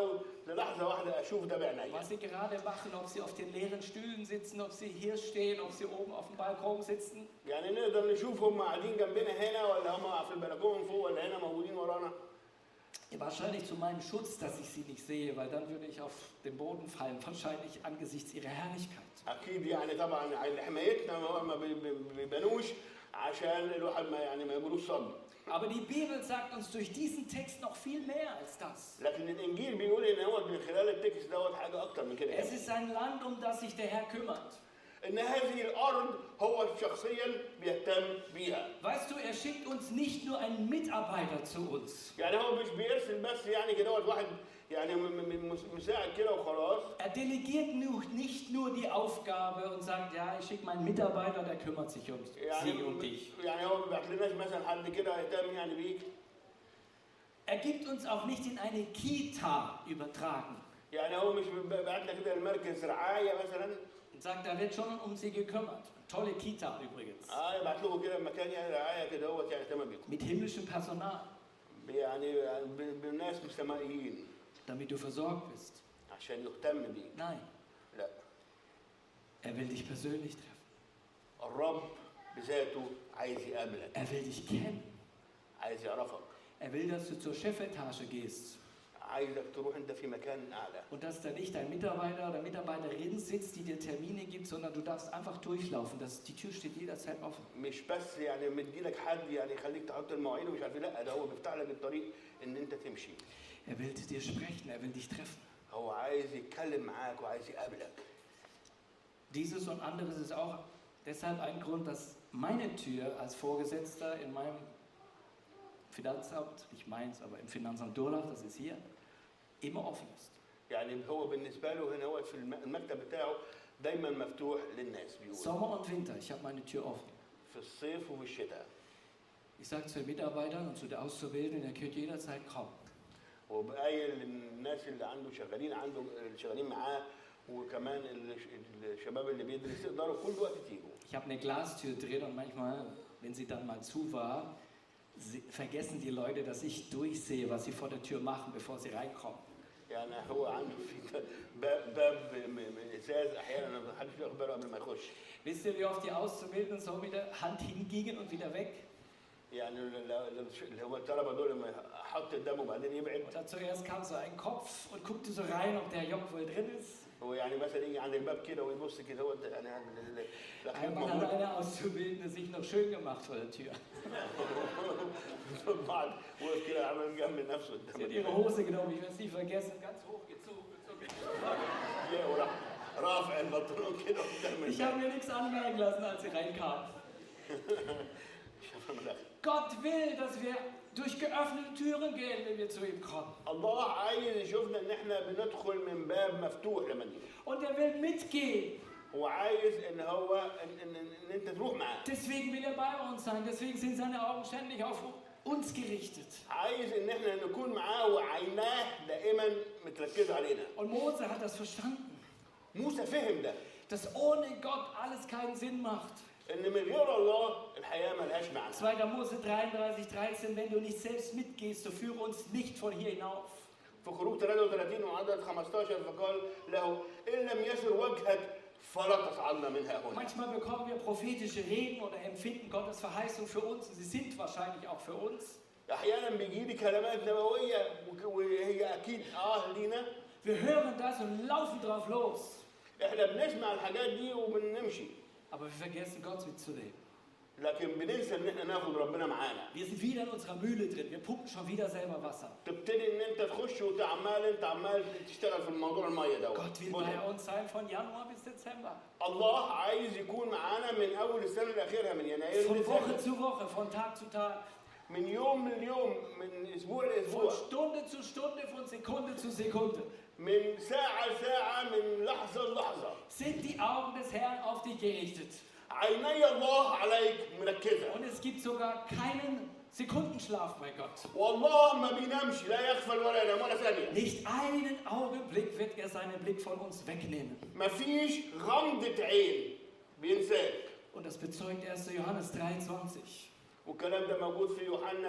للحظه واحده اشوف ده بعيني. was sie gerade machen, ob sie auf den leeren Stühlen sitzen, ob sie hier stehen, ob sie oben auf dem Balkon sitzen. يعني نقدر نشوف هم قاعدين جنبنا هنا ولا هم في البلكونه فوق ولا هنا موجودين ورانا. Wahrscheinlich zu meinem Schutz, dass ich sie nicht sehe, weil dann würde ich auf den Boden fallen, wahrscheinlich angesichts ihrer Herrlichkeit. اكيد يعني طبعا حمايتنا ما بيبانوش عشان الواحد ما يعني ما يجروش صدمه. Aber die Bibel sagt uns durch diesen Text noch viel mehr als das. لكن الانجيل بيقول ان هو من خلال التكست دوت حاجه اكتر من كده. Es ist ein Land, um das sich der Herr kümmert. ان هذه الارض هو شخصيا بيهتم بيها. Weißt du, er schickt uns nicht nur einen Mitarbeiter zu uns. يعني هو مش بيرسل بس يعني كده واحد يعني مساعد كده وخلاص. Er delegiert nicht nur die Aufgabe und sagt, ja, ich schicke meinen Mitarbeiter, der kümmert sich um sie und dich. يعني هو ما بيعتلناش مثلا حد كده يهتم يعني بيك. Er gibt uns auch nicht in eine Kita übertragen. يعني هو مش بيبعتنا كده المركز رعايه مثلا. Und sagt, da wird schon um sie gekümmert. Tolle Kita übrigens. اه يبعت له كده مكان يعني رعايه كده هو يعني تمام بيكم. Mit himmlischem Personal. يعني بالناس سمائيين. Damit du versorgt bist. عشان يهتم بيك. Nein. لا. Er will dich persönlich treffen. الرب بذاته عايز يقابلك. Er will dich kennen. عايز يعرفك. Er will, dass du zur Chefetage gehst. عايزك تروح انت في مكان اعلى. Und dass da nicht ein Mitarbeiter oder Mitarbeiterin sitzt, die dir Termine gibt, sondern du darfst einfach durchlaufen. Das, die Tür steht jederzeit offen. مش بس يعني مديلك حد يعني يخليك تحط المواعيد ومش عارف لا ده هو بيفتح لك الطريق ان انت تمشي. Er will dir sprechen, er will dich treffen. هو عايز يتكلم معاك وعايز يقابلك. Dieses und anderes ist auch deshalb ein Grund, dass meine Tür als Vorgesetzter in meinem Finanzamt, nicht meins, aber im Finanzamt Durlach, das ist hier, immer offen ist. يعني هو بالنسبه له هنا هو في المكتب بتاعه دايما مفتوح للناس بيقول. Sommer und Winter, ich habe meine Tür offen. في الصيف وفي الشتاء. Ich sage zu den Mitarbeitern und zu den Auszubildenden, ihr könnt jederzeit kommen. وبقايل للناس اللي عنده شغالين عنده شغالين معاه وكمان الشباب اللي بيدرس يقدروا كل وقت تيجوا. Ich habe eine Glastür drin und manchmal, wenn sie dann mal zu war, vergessen die Leute, dass ich durchsehe, was sie vor der Tür machen, bevor sie reinkommen. يعني هو عنده في باب باب ازاز احيانا ما حدش ياخد باله قبل ما يخش. Wisst ihr, wie oft die Auszubildenden so mit der Hand hingingen und wieder weg? يعني اللي هو الطلبه دول لما حط قدامه وبعدين يبعد. Und dann zuerst kam so ein Kopf und guckte so rein, ob der Jock wohl drin ist. هو يعني مثلا يجي عند الباب كده ويبص كده هو يعني Einmal hat eine Auszubildende sich noch schön gemacht vor der Tür. بعد وقف كده عمل جنب نفسه قدام. Sie hat ihre Hose genommen, ich werde es nie vergessen, ganz hochgezogen. Ja, oder رافع البنطلون كده قدام. Ich habe mir nichts anmerken lassen, als sie reinkam. Gott will, dass wir durch geöffnete Türen gehen, wenn wir zu ihm kommen. الله عايز يشوفنا ان احنا بندخل من باب مفتوح لما نيجي. Und er will mitgehen. هو عايز ان هو ان, ان, ان انت تروح معاه. Deswegen will er bei uns sein. Deswegen sind seine Augen ständig auf uns gerichtet. عايز ان احنا نكون معاه وعيناه دائما متركزه علينا. Und Mose hat das verstanden. موسى فهم ده. Dass ohne Gott alles keinen Sinn macht. ان من غير الله الحياه ملهاش معنى. zweiter Mose dreiunddreißig, dreizehn, wenn du nicht selbst mitgehst, so führe uns nicht von hier hinauf. في خروج ثلاثة وثلاثين وعدد خمستاشر فقال له ان لم يسر وجهك فلا تصعدنا منها هنا. Manchmal bekommen wir prophetische Reden oder empfinden Gottes Verheißung für uns und sie sind wahrscheinlich auch für uns. احيانا بيجي لي كلمات نبويه وهي اكيد اه لينا. Wir hören das und laufen drauf los. احنا بنسمع الحاجات دي وبنمشي. Aber wir vergessen Gott mitzunehmen. لكن بننسى ان احنا ناخد ربنا معانا. Wir sind wieder in unserer Mühle drin. Wir pumpen schon wieder selber Wasser. تبتدي ان انت تخش وتعمال انت عمال تشتغل في الموضوع الميه ده. Gott will bei uns sein von Januar bis Dezember. الله عايز يكون معانا من اول السنه لاخرها من يناير Von Woche zu Woche, von Tag zu Tag. من يوم ليوم من اسبوع لاسبوع. Von Stunde zu Stunde, von Sekunde zu Sekunde. من ساعه لساعه من لحظه للحظه. Sind die Augen des Herrn auf dich gerichtet. عيني الله عليك مركزه. Und es gibt sogar keinen Sekundenschlaf bei Gott. والله ما بينامش لا يغفل ولا ينام ولا ثانيه. Nicht einen Augenblick wird er seinen Blick von uns wegnehmen. ما فيش غمضه عين بينساك. Und das bezeugt erster Johannes drei, zwanzig. والكلام ده موجود في يوحنا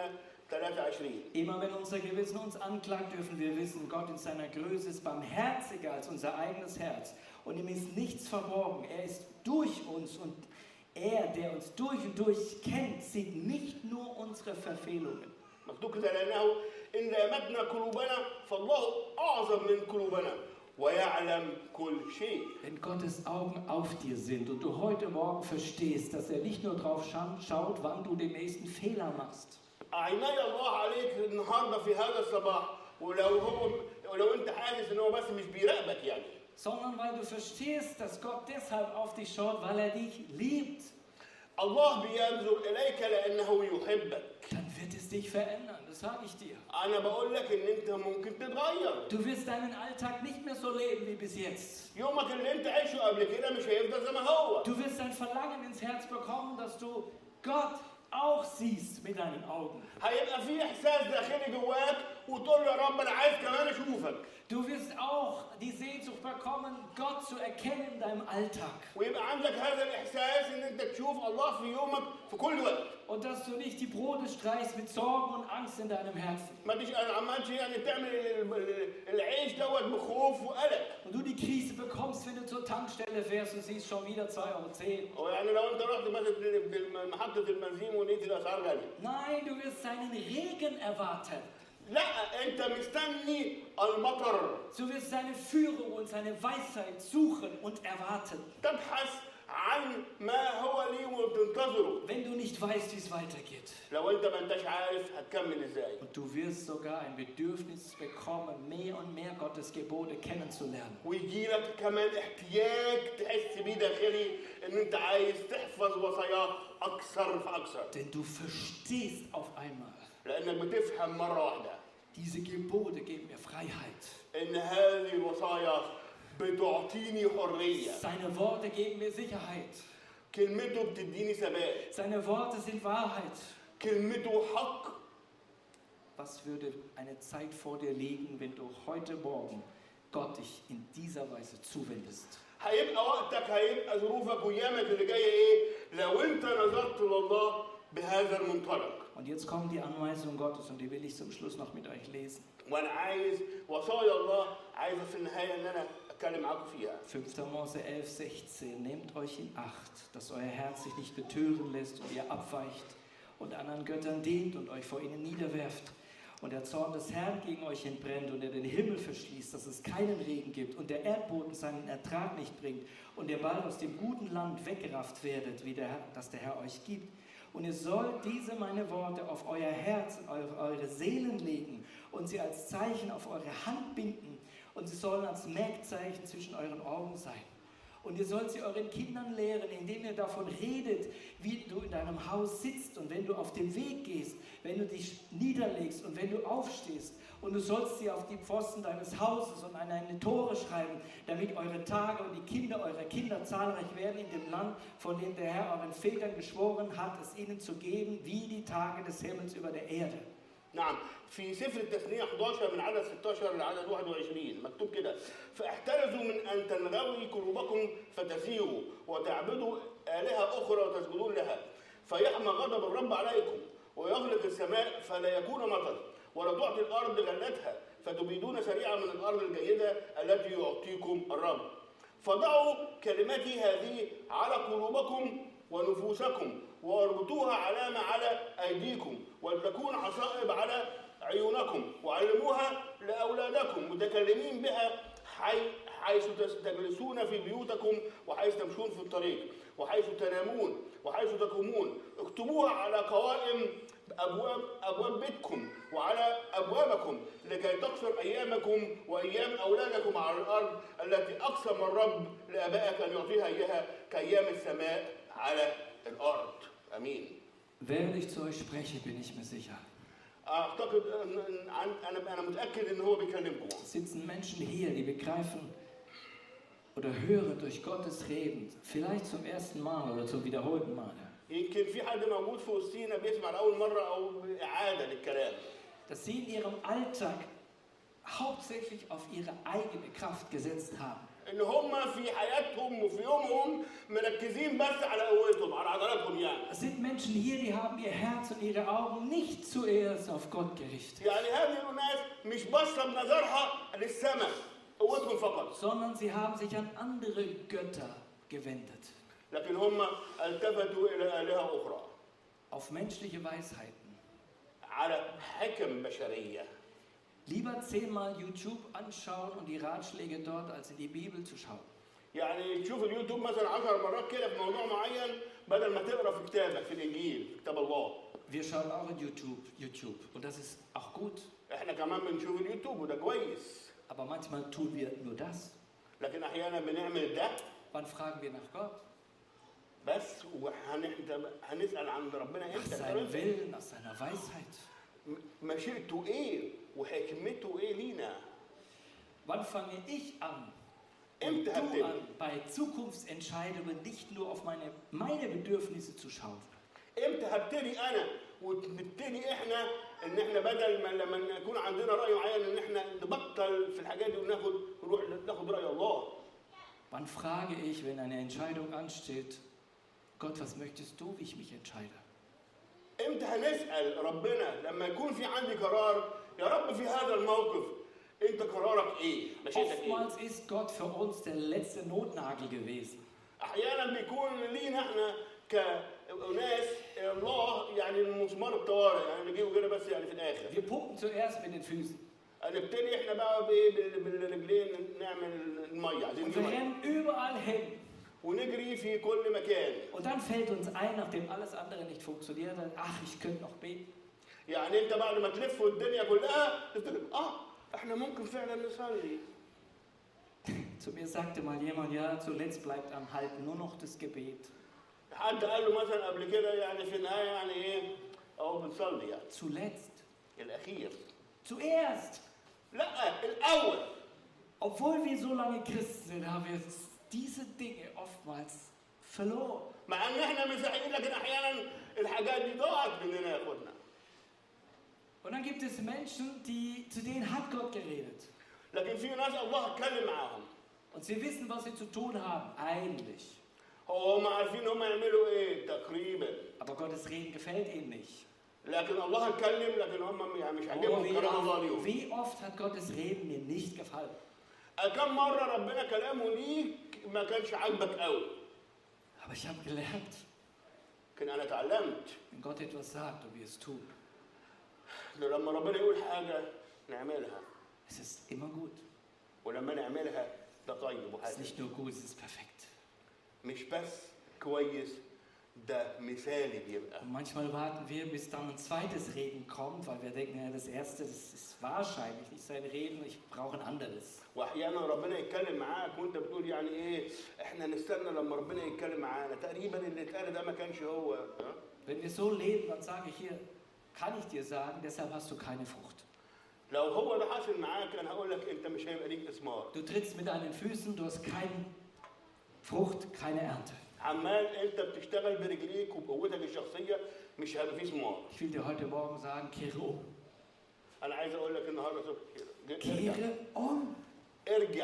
ثلاثة وعشرين. Immer wenn unser Gewissen uns anklagt, dürfen wir wissen, Gott in seiner Größe ist barmherziger als unser eigenes Herz. Und ihm ist nichts verborgen. Er ist durch uns und er, der uns durch und durch kennt, sieht nicht nur unsere Verfehlungen. مكتوب كده لأنه إن لامتنا قلوبنا فالله أعظم من قلوبنا ويعلم كل شيء. Wenn Gottes Augen auf dir sind und du heute Morgen verstehst, dass er nicht nur drauf schaut, wann du den nächsten Fehler machst. عيني الله عليك النهارده في هذا الصباح ولو هو ولو أنت حاسس إن هو بس مش بيراقبك يعني. Sondern weil du verstehst, dass Gott deshalb auf dich schaut, weil er dich liebt. الله بينظر إليك لأنه يحبك. Dann wird es dich verändern, das sage ich dir. أنا بقول لك إن أنت ممكن تتغير. Du wirst deinen Alltag nicht mehr so leben wie bis jetzt. يومك اللي أنت عايشه قبل كده مش هيفضل زي ما هو. Du wirst ein Verlangen ins Herz bekommen, dass du Gott auch siehst mit deinen Augen. هيبقى في إحساس داخلي جواك وتقول له يا رب أنا عايز كمان أشوفك. Du wirst auch die Sehnsucht bekommen, Gott zu erkennen in deinem Alltag. ويبقى عندك هذا الإحساس إن أنت تشوف الله في يومك في كل وقت. Und dass du nicht die Brote streichst mit Sorgen und Angst in deinem Herzen. ما تجيش أنا عمالش يعني تعمل العيش دوت بخوف وقلق. Und du die Krise bekommst, wenn du zur Tankstelle fährst und siehst schon wieder zwei Euro zehn. يعني لو أنت رحت مثلا محطة البنزين ولقيت الأسعار غالية. Nein, du wirst seinen Regen erwarten. لا أنت مستني المطر. Du wirst seine Führung und seine Weisheit suchen und erwarten. تبحث عن ما هو لي وتنتظره. Wenn du nicht weißt, wie es weitergeht. لو أنت ما أنتش عارف هتكمل إزاي. Und du wirst sogar ein Bedürfnis bekommen, mehr und mehr Gottes Gebote kennenzulernen. ويجيلك كمان احتياج تحس بيه داخلي إن أنت عايز تحفظ وصاياه أكثر فأكثر. Denn du verstehst auf einmal. لأنك بتفهم مرة واحدة. Diese Gebote geben mir Freiheit. إن هذه الوصايا بتعطيني حرية. Seine Worte geben mir Sicherheit. كلمته بتديني ثبات. Seine Worte sind Wahrheit. كلمته حق. Was würde eine Zeit vor dir liegen, wenn du heute Morgen Gott dich in dieser Weise zuwendest? هيبقى وقتك هيبقى ظروفك وأيامك اللي جاية إيه؟ لو أنت نظرت لله بهذا المنطلق. Und jetzt kommen die Anweisungen Gottes und die will ich zum Schluss noch mit euch lesen. وأنا عايز وصايا الله عايز في النهاية إن أنا أتكلم معاكم فيها. fünfter Mose elf, sechzehn. Nehmt euch in Acht, dass euer Herz sich nicht betören lässt und ihr abweicht und anderen Göttern dient und euch vor ihnen niederwerft. Und der Zorn des Herrn gegen euch entbrennt und er den Himmel verschließt, dass es keinen Regen gibt und der Erdboden seinen Ertrag nicht bringt und ihr bald aus dem guten Land weggerafft werdet, wie der Herr, das der Herr euch gibt. Und ihr sollt diese meine Worte auf euer Herz und auf eure Seelen legen und sie als Zeichen auf eure Hand binden und sie sollen als Merkzeichen zwischen euren Augen sein. Und ihr sollt sie euren Kindern lehren, indem ihr davon redet, wie du in deinem Haus sitzt und wenn du auf dem Weg gehst, wenn du dich niederlegst und wenn du aufstehst. Und du sollst sie auf die Pfosten deines Hauses und an deine Tore schreiben, damit eure Tage und die Kinder eurer Kinder zahlreich werden in dem Land, von dem der Herr euren Vätern geschworen hat, es ihnen zu geben, wie die Tage des Himmels über der Erde. نعم في سفر التثنية حداشر من عدد ستاشر لعدد واحد وعشرين مكتوب كده فاحترزوا من أن تنغوي قلوبكم فتسيروا وتعبدوا آلهة أخرى وتسجدون لها فيحمى غضب الرب عليكم ويغلق السماء فلا يكون مطر ولا تعطي الأرض غلتها فتبيدون سريعا من الأرض الجيدة التي يعطيكم الرب فضعوا كلمتي هذه على قلوبكم ونفوسكم واربطوها علامة على أيديكم ولتكون عصائب على عيونكم وعلموها لأولادكم متكلمين بها حي حيث تجلسون في بيوتكم وحيث تمشون في الطريق وحيث تنامون وحيث تقومون اكتبوها على قوائم أبواب أبواب بيتكم وعلى أبوابكم لكي تقصر أيامكم وأيام أولادكم على الأرض التي أقسم الرب لآبائك أن يعطيها إياها كأيام السماء على الأرض. آمين. Während ich zu euch spreche, bin ich mir sicher. أعتقد أنا أنا متأكد إن هو بيكلمكم. Sitzen Menschen hier, die begreifen oder hören durch Gottes Reden, vielleicht zum ersten Mal oder zum wiederholten Mal. يمكن في حد موجود في وسطينا بيسمع لأول مرة أو إعادة للكلام. Dass sie in ihrem Alltag hauptsächlich auf ihre eigene Kraft gesetzt haben. ان هم في حياتهم وفي يومهم مركزين بس على قوتهم على عضلاتهم يعني. Es sind Menschen hier, die haben ihr Herz und ihre Augen nicht zuerst auf Gott gerichtet, يعني هذه الناس مش باصه بنظرها للسماء قوتهم فقط، sondern sie haben sich an andere Götter gewendet, لكن هم التفتوا الى الهه اخرى، auf menschliche Weisheiten. على حكم بشريه. Lieber zehnmal YouTube anschauen und die Ratschläge dort, als in die Bibel zu schauen. يعني تشوف اليوتيوب مثلا عشر مرات كده في موضوع معين بدل ما تقرا في كتابك في الانجيل في كتاب الله. Wir schauen auch in YouTube, YouTube und das ist auch gut. احنا كمان بنشوف اليوتيوب وده كويس. Aber manchmal tun wir nur das. لكن احيانا بنعمل ده Wann fragen wir nach Gott? بس وهنسال عن ربنا Nach امتى؟ seinem Willen, nach seiner Weisheit. مشيئته ايه وحكمته ايه لينا؟ Wann fange ich an und امتى du هبتدي؟ an, bei Zukunftsentscheidungen nicht nur auf meine, meine Bedürfnisse zu schauen, امتى هبتدي انا ونبتدي احنا ان احنا بدل ما لما يكون عندنا راي معين ان احنا نبطل في الحاجات دي وناخد نروح ناخد راي الله؟ wann frage ich, wenn eine Entscheidung ansteht, Gott, was möchtest du, wie ich mich entscheide? امتى هنسال ربنا لما يكون في عندي قرار يا رب في هذا الموقف انت قرارك ايه؟ مشيتك ايه؟ Oftmals ist Gott für uns der letzte Notnagel gewesen. احيانا بيكون لينا احنا كناس الله يعني المسمار الطوارئ يعني نجيبه كده بس يعني في الاخر. Wir pumpen zuerst mit den Füßen. هنبتدي احنا بقى بايه بال- بالرجلين نعمل الميه عايزين Und نجيب wir مية. rennen überall hin. ونجري في كل مكان. Und dann fällt uns ein, nachdem alles andere nicht funktioniert hat, ach, ich könnte noch beten. يعني انت بعد ما تلف الدنيا كلها تفتكر اه احنا ممكن فعلا نصلي. Zu mir sagte mal jemand, ja, zuletzt bleibt am Halten nur noch das Gebet. حد قال له مثلا قبل كده يعني في النهايه يعني ايه؟ اهو بنصلي يعني. Zuletzt. الاخير. Zuerst. لا الاول. Obwohl wir so lange Christen sind, haben wir diese Dinge oftmals verloren. مع ان احنا مسيحيين لكن احيانا الحاجات دي ضاعت مننا يا اخواتنا. Und dann gibt es Menschen, die, zu denen hat Gott geredet. لكن في ناس الله اتكلم معاهم. Und sie wissen, was sie zu tun haben, eigentlich. هو هم عارفين هم يعملوا ايه تقريبا. Aber Gottes Reden gefällt ihnen nicht. لكن الله اتكلم لكن هم يعني مش Oh, عاجبهم wie, كلام الله oft, اليوم. wie oft hat Gottes Reden mir nicht gefallen? كم مره ربنا كلامه ليك ما كانش عاجبك قوي. Aber ich habe gelernt, لكن انا اتعلمت wenn Gott etwas sagt und wir es tun, انه لما ربنا يقول حاجه نعملها es ist immer gut. ولما نعملها ده طيب Es ist وحسن. nicht nur gut, es ist perfekt. مش بس كويس ده مثالي بيبقى. Und manchmal warten wir, bis dann ein zweites Reden kommt, weil wir denken, ja, das erste, das ist wahrscheinlich nicht sein Reden, ich brauche ein anderes. واحيانا ربنا يتكلم معاك وانت بتقول يعني ايه احنا نستنى لما ربنا يتكلم معانا تقريبا اللي اتقال ده ما كانش هو. ها؟ Wenn wir so leben, dann sage ich hier, kann ich dir sagen, deshalb hast du keine Frucht. لو هو ده حاصل معاك انا هقول لك انت مش هيبقى ليك اثمار. Du trittst mit deinen Füßen, du hast keine Frucht, keine Ernte. عمال انت بتشتغل برجليك وبقوتك الشخصيه مش هيبقى فيه ثمار. Ich will dir heute Morgen sagen, kehre um. انا عايز اقول لك النهارده الصبح كده ارجع Kehre um ارجع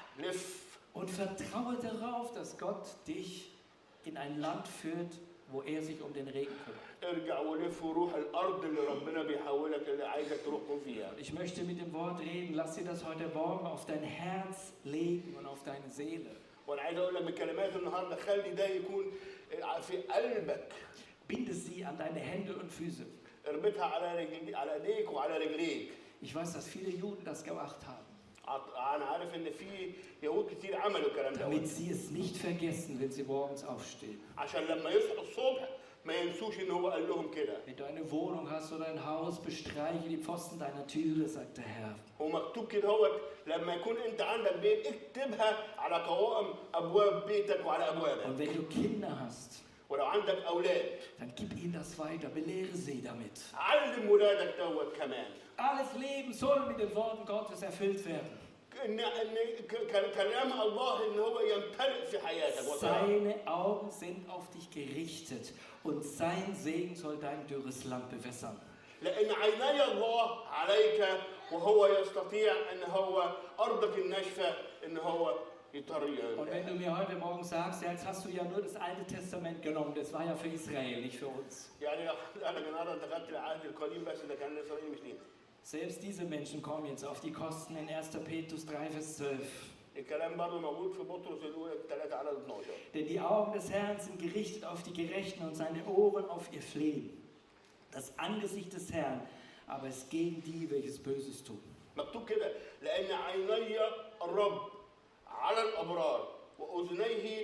لف und vertraue darauf, dass Gott dich in ein Land führt, wo er sich um den Regen kümmert. ارجع ولف وروح الارض اللي ربنا بيحولك اللي عايزك تروح فيها. Ich möchte mit dem Wort reden, lass dir das heute Morgen auf dein Herz legen und auf deine Seele. وانا عايز اقول لك بكلمات النهارده خلي ده يكون في قلبك. Binde sie an deine Hände und Füße. اربطها على رجلي على ايديك وعلى رجليك. Ich weiß, dass viele Juden das gemacht haben. انا عارف ان في يهود كتير عملوا الكلام ده. Damit sie es nicht vergessen, wenn sie morgens aufstehen. عشان لما يصحوا الصبح ما ينسوش ان هو قال لهم كده. Wenn du eine Wohnung hast oder ein Haus, bestreiche die Pfosten deiner Türe, sagt der Herr. ومكتوب كده هو لما يكون انت عندك بيت اكتبها على قوائم ابواب بيتك وعلى ابوابك. Und wenn du Kinder hast, ولو عندك اولاد dann gib ihnen das weiter, belehre sie damit. علم ولادك دوت كمان. Alles Leben soll mit den Worten Gottes erfüllt werden. ان ان ك- كلام الله ان هو يمتلئ في حياتك وترى. Seine Augen sind auf dich gerichtet und sein Segen soll dein dürres Land bewässern. لان عيني الله عليك وهو يستطيع ان هو ارضك الناشفه ان هو يطري Und wenn du mir heute Morgen sagst, ja, jetzt hast du ja nur das Alte Testament genommen, das war ja für Israel, nicht für uns. يعني انا النهارده انتقدت العهد القديم بس ده كان لاسرائيل مش لينا. Selbst diese Menschen kommen jetzt auf die Kosten in erster Petrus drei, Vers zwölf. الكلام برضه موجود في بطرس الاولى ثلاثة على اثناشر. Denn die Augen des Herrn sind gerichtet auf die Gerechten und seine Ohren auf ihr Flehen. Das Angesicht des Herrn, aber es gegen die, welches Böses tun. مكتوب كده لان عيني الرب على الابرار واذنيه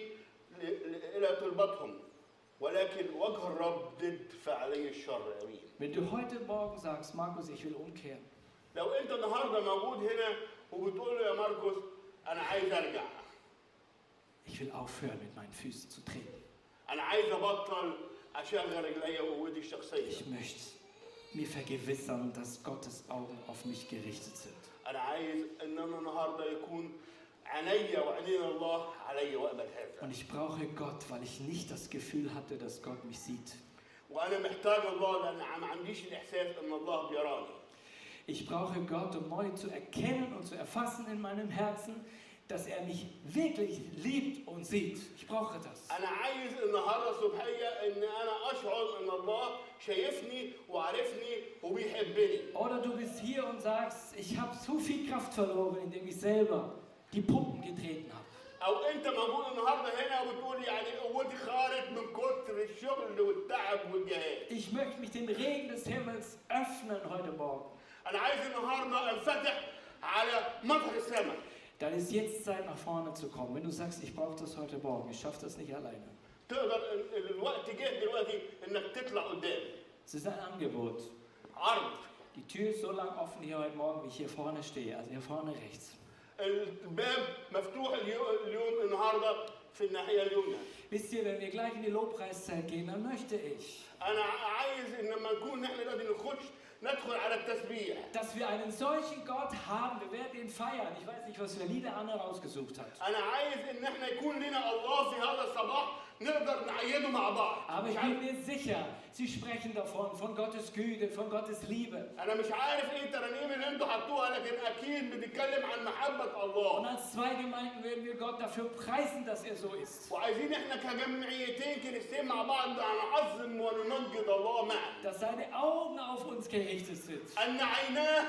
الى طلبتهم ولكن وجه الرب ضد فعلي الشر. امين. Wenn du heute Morgen sagst, Markus, ich will umkehren. لو انت النهارده موجود هنا وبتقول له يا ماركوس انا عايز ارجع. Ich will aufhören, mit meinen Füßen zu treten. انا عايز ابطل اشغل رجليا وقوتي الشخصيه. Ich möchte mir vergewissern, dass Gottes Augen auf mich gerichtet sind. انا عايز ان انا النهارده يكون عينيا وعينين الله علي واقبل هذا. Und ich brauche Gott, weil ich nicht das Gefühl hatte, dass Gott mich sieht. وانا محتاج الله لان ما عنديش الاحساس ان الله بيراني. Ich brauche Gott, um neu zu erkennen und zu erfassen in meinem Herzen, dass er mich wirklich liebt und sieht. Ich brauche das. انا عايز النهارده الصبحيه ان انا اشعر ان الله شايفني وعارفني وبيحبني. Oder du bist hier und sagst, ich habe zu viel Kraft verloren, indem ich selber die Pumpen getreten habe. او انت موجود النهارده هنا وبتقول يعني قوتي خارج من كتر الشغل والتعب والجهاد. Ich möchte mich dem Regen des Himmels öffnen heute Morgen. انا عايز النهارده انفتح على مطر السماء. Dann ist jetzt Zeit, nach vorne zu kommen. Wenn du sagst, ich brauche das heute Morgen, ich schaffe das nicht alleine. تقدر الوقت جه دلوقتي انك تطلع قدام. Es ist ein Angebot. عرض. Die Tür ist so lang offen hier heute Morgen, wie ich hier vorne stehe, also hier vorne rechts. الباب مفتوح اليوم النهارده في الناحيه اليمنى. Wisst ihr, wenn wir gleich in die Lobpreiszeit gehen, dann möchte ich, انا عايز ان لما نكون نحن دلوقتي نخش ندخل على التسبيح. dass wir einen solchen Gott haben. Wir werden ihn feiern. Ich weiß nicht, was für Lieder Anna rausgesucht hat. انا عايز ان احنا يكون لنا الله في هذا الصباح نقدر نعيده مع بعض. Aber ich bin mir sicher, sie sprechen davon, von Gottes Güte, von Gottes Liebe. انا مش عارف ايه الترانيم اللي انتوا حطوها لكن اكيد بتتكلم عن محبه الله. Und als zwei Gemeinden werden wir Gott dafür preisen, dass er so ist. وعايزين احنا كجمعيتين كنيستين مع بعض نعظم ونمجد الله معا. Dass seine Augen auf uns gerichtet sind. ان عيناه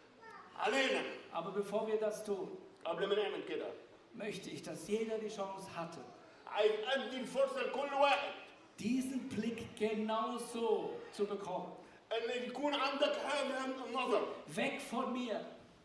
علينا. Aber bevor wir das tun, قبل ما نعمل كده möchte ich, dass jeder die Chance hatte, عايز ادي الفرصه لكل واحد diesen Blick genauso zu bekommen. ان يكون عندك هذا النظر. Weg von mir.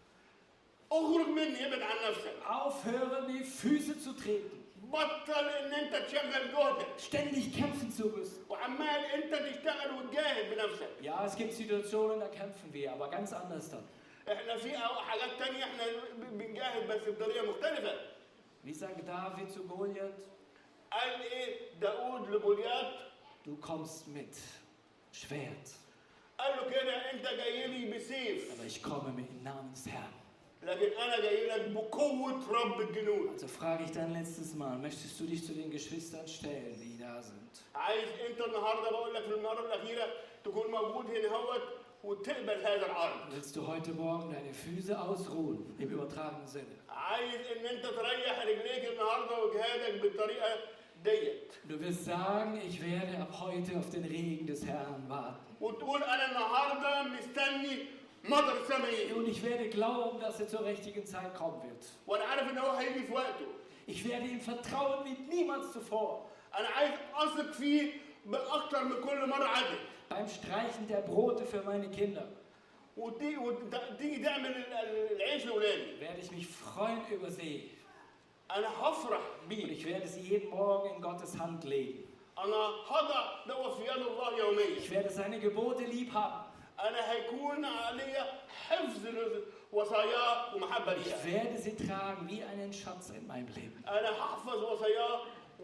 اخرج مني ابعد عن نفسك. Aufhören, die Füße zu treten. بطل ان انت تشغل جهدك. Ständig kämpfen zu müssen. وعمال انت تشتغل وتجاهد بنفسك. Ja, es gibt Situationen, da kämpfen wir, aber ganz anders dann. احنا في حاجات تانية احنا بنجاهد بس بطريقه مختلفه. Wie sagt David zu Goliath? قال ايه داود لجوليات؟ Du kommst mit Schwert, قال له كده انت جاي لي بسيف aber ich komme mit im Namen des Herrn. لكن انا جاي لك بقوه رب الجنود. Also frage ich dein letztes Mal, möchtest du dich zu den Geschwistern stellen, die da sind? عايز انت النهارده بقول لك في المره الاخيره تكون موجود هنا اهوت وتقبل هذا العرض. Willst du heute Morgen deine Füße ausruhen, im übertragenen Sinne? عايز ان انت تريح رجليك النهارده وجهادك بالطريقه ديت. Du wirst sagen, ich werde ab heute auf den Regen des Herrn warten. وتقول انا النهارده مستني مطر سماء. Und ich werde glauben, dass er zur richtigen Zeit kommen wird. وانا عارف ان هو هيجي في وقته. Ich werde ihm vertrauen wie niemals zuvor. انا عايز اثق فيه باكتر من كل مره عدت. Beim Streichen der Brote für meine Kinder وتيجي وتيجي تعمل العيش لاولادي. werde ich mich freuen über sie. انا هفرح Und بيه. ich werde sie jeden Morgen in Gottes Hand legen. انا هضع دوت في يد الله يوميا. Ich werde seine Gebote lieb haben. انا هيكون علي حفظ وصاياه ومحبه Ich ليها. werde sie tragen wie einen Schatz in meinem Leben. انا هحفظ وصاياه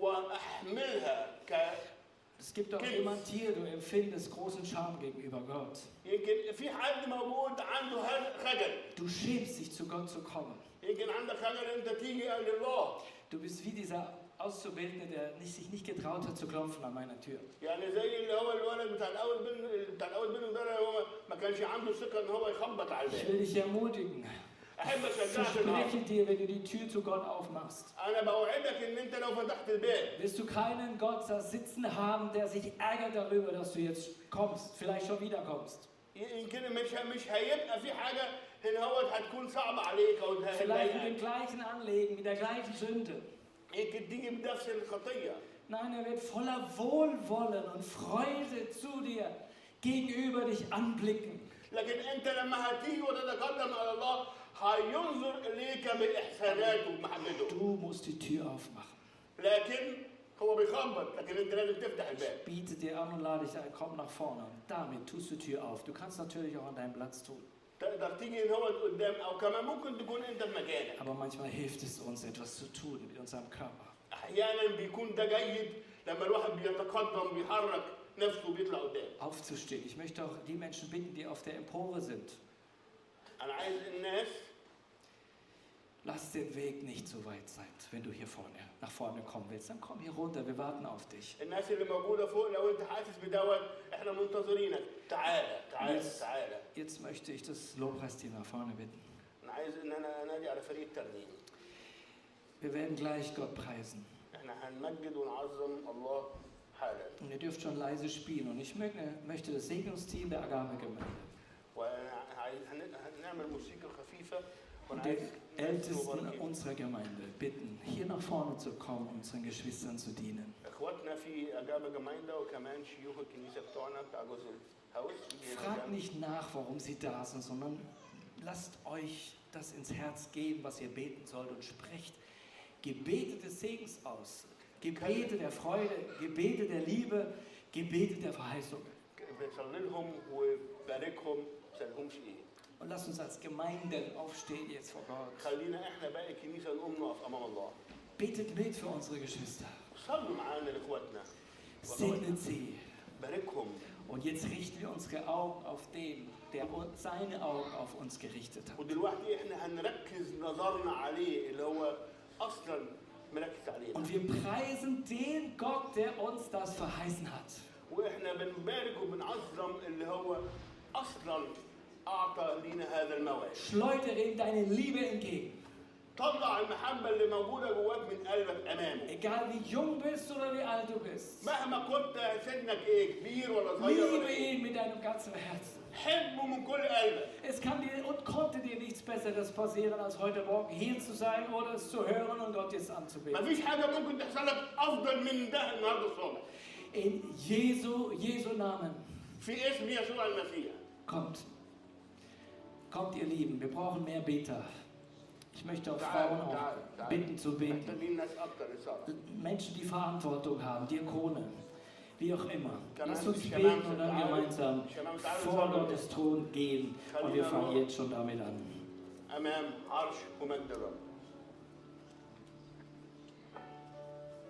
واحملها ك Es gibt auch jemand hier, du empfindest großen Scham gegenüber Gott. يمكن في حد موجود عنده خجل. Du schämst dich, zu Gott zu kommen. يمكن عندك خجل انت تيجي لله. Du bist wie dieser Auszubildende, der nicht, sich nicht getraut hat zu klopfen an meiner Tür. يعني زي اللي هو الولد بتاع الاول بن بتاع الاول بن ده هو ما كانش عنده ثقه ان هو يخبط على Ich الباب. will dich ermutigen. احب اشجعك verspreche النهارده. dir, wenn du die Tür zu Gott aufmachst, انا بوعدك ان انت لو فتحت الباب wirst du keinen Gott da sitzen haben, der sich ärgert darüber, dass du jetzt kommst, vielleicht schon wieder kommst. يمكن مش مش هيبقى في حاجه هنا هو هتكون صعبه عليك او Vielleicht mit dem هتضايقك. gleichen Anliegen, mit der gleichen Sünde. يمكن تيجي بنفس الخطيه. Nein, er wird voller Wohlwollen und Freude zu dir gegenüber dich anblicken. لكن انت لما هتيجي وتتقدم على الله هينظر اليك باحساناته ومحبته. Du musst die Tür aufmachen. لكن هو بيخبط لكن انت لازم تفتح الباب. Ich biete dir an und lade dich ein, komm nach vorne. Und damit tust du die Tür auf. Du kannst natürlich auch an deinem Platz tun. تقدر تيجي هنا قدام او كمان ممكن تكون انت في مكانك. Aber manchmal hilft es uns, etwas zu tun mit unserem Körper. احيانا بيكون ده جيد لما الواحد بيتقدم بيحرك نفسه وبيطلع قدام. Aufzustehen. Ich möchte auch die Menschen bitten, die auf der Empore sind. انا عايز الناس Lass den Weg nicht so weit sein, wenn du hier vorne nach vorne kommen willst. Dann komm hier runter, wir warten auf dich. الناس اللي موجوده فوق لو انت حاسس بدوت احنا منتظرينك. تعالى تعالى Jetzt, تعالى. jetzt möchte ich das Lobpreisteam nach vorne bitten. انا عايز ان انا انادي على فريق الترنيم. Wir werden gleich Gott preisen. احنا هنمجد ونعظم الله حالا. Und ihr dürft schon leise spielen. Und ich möchte, möchte das Segnungsteam der Agape-Gemeinde وهنعمل موسيقى خفيفه und ونعايز die Ältesten unserer Gemeinde bitten, hier nach vorne zu kommen, unseren Geschwistern zu dienen. اخواتنا في اجابه جمايندا وكمان شيوخ الكنيسه بتوعنا بتاع جزء الهاوس. Fragt nicht nach, warum sie da sind, sondern lasst euch das ins Herz geben, was ihr beten sollt und sprecht Gebete des Segens aus. Gebete der Freude, Gebete der Liebe, Gebete der Verheißung. بنصلي لهم وباركهم ما سالهمش ايه. Und lasst uns als Gemeinde aufstehen jetzt vor Gott. خلينا احنا باقي الكنيسه نقوم نقف امام الله. Betet mit für unsere Geschwister. صلوا معانا لاخواتنا. Segnet sie. باركهم. Und jetzt richten wir unsere Augen auf den, der seine Augen auf uns gerichtet hat. ودلوقتي احنا هنركز نظرنا عليه اللي هو اصلا مركز علينا. Und wir preisen den Gott, der uns das verheißen hat. واحنا بنبارك وبنعظم اللي هو اصلا اعطى لينا هذا الموعد. Schleudere ihm deine Liebe entgegen. طلع المحبه اللي موجوده جواك من قلبك امامه. Egal wie jung bist oder wie alt du bist. مهما كنت سنك ايه كبير ولا صغير ولا Liebe ايه. ihn mit deinem ganzen Herzen. حبه من كل قلبك. Es kann dir und konnte dir nichts Besseres passieren, als heute Morgen hier zu sein oder es zu hören und Gott jetzt anzubeten. مفيش حاجه ممكن تحصل لك افضل من ده النهارده الصبح. In Jesu, Jesu Namen. في اسم يسوع المسيح. Kommt. Kommt, ihr Lieben, wir brauchen mehr Beter. Ich möchte auch Frauen auch bitten zu beten. محتاجين ناس اكتر للصلاه. Menschen, die Verantwortung haben, Diakone, wie auch immer. Kann Lasst man uns sich beten gemeinsam und dann sagen, gemeinsam kann man sagen, vor sagen, Gottes Thron gehen. Und wir fangen jetzt schon damit an. امام عرش ومجد الرب.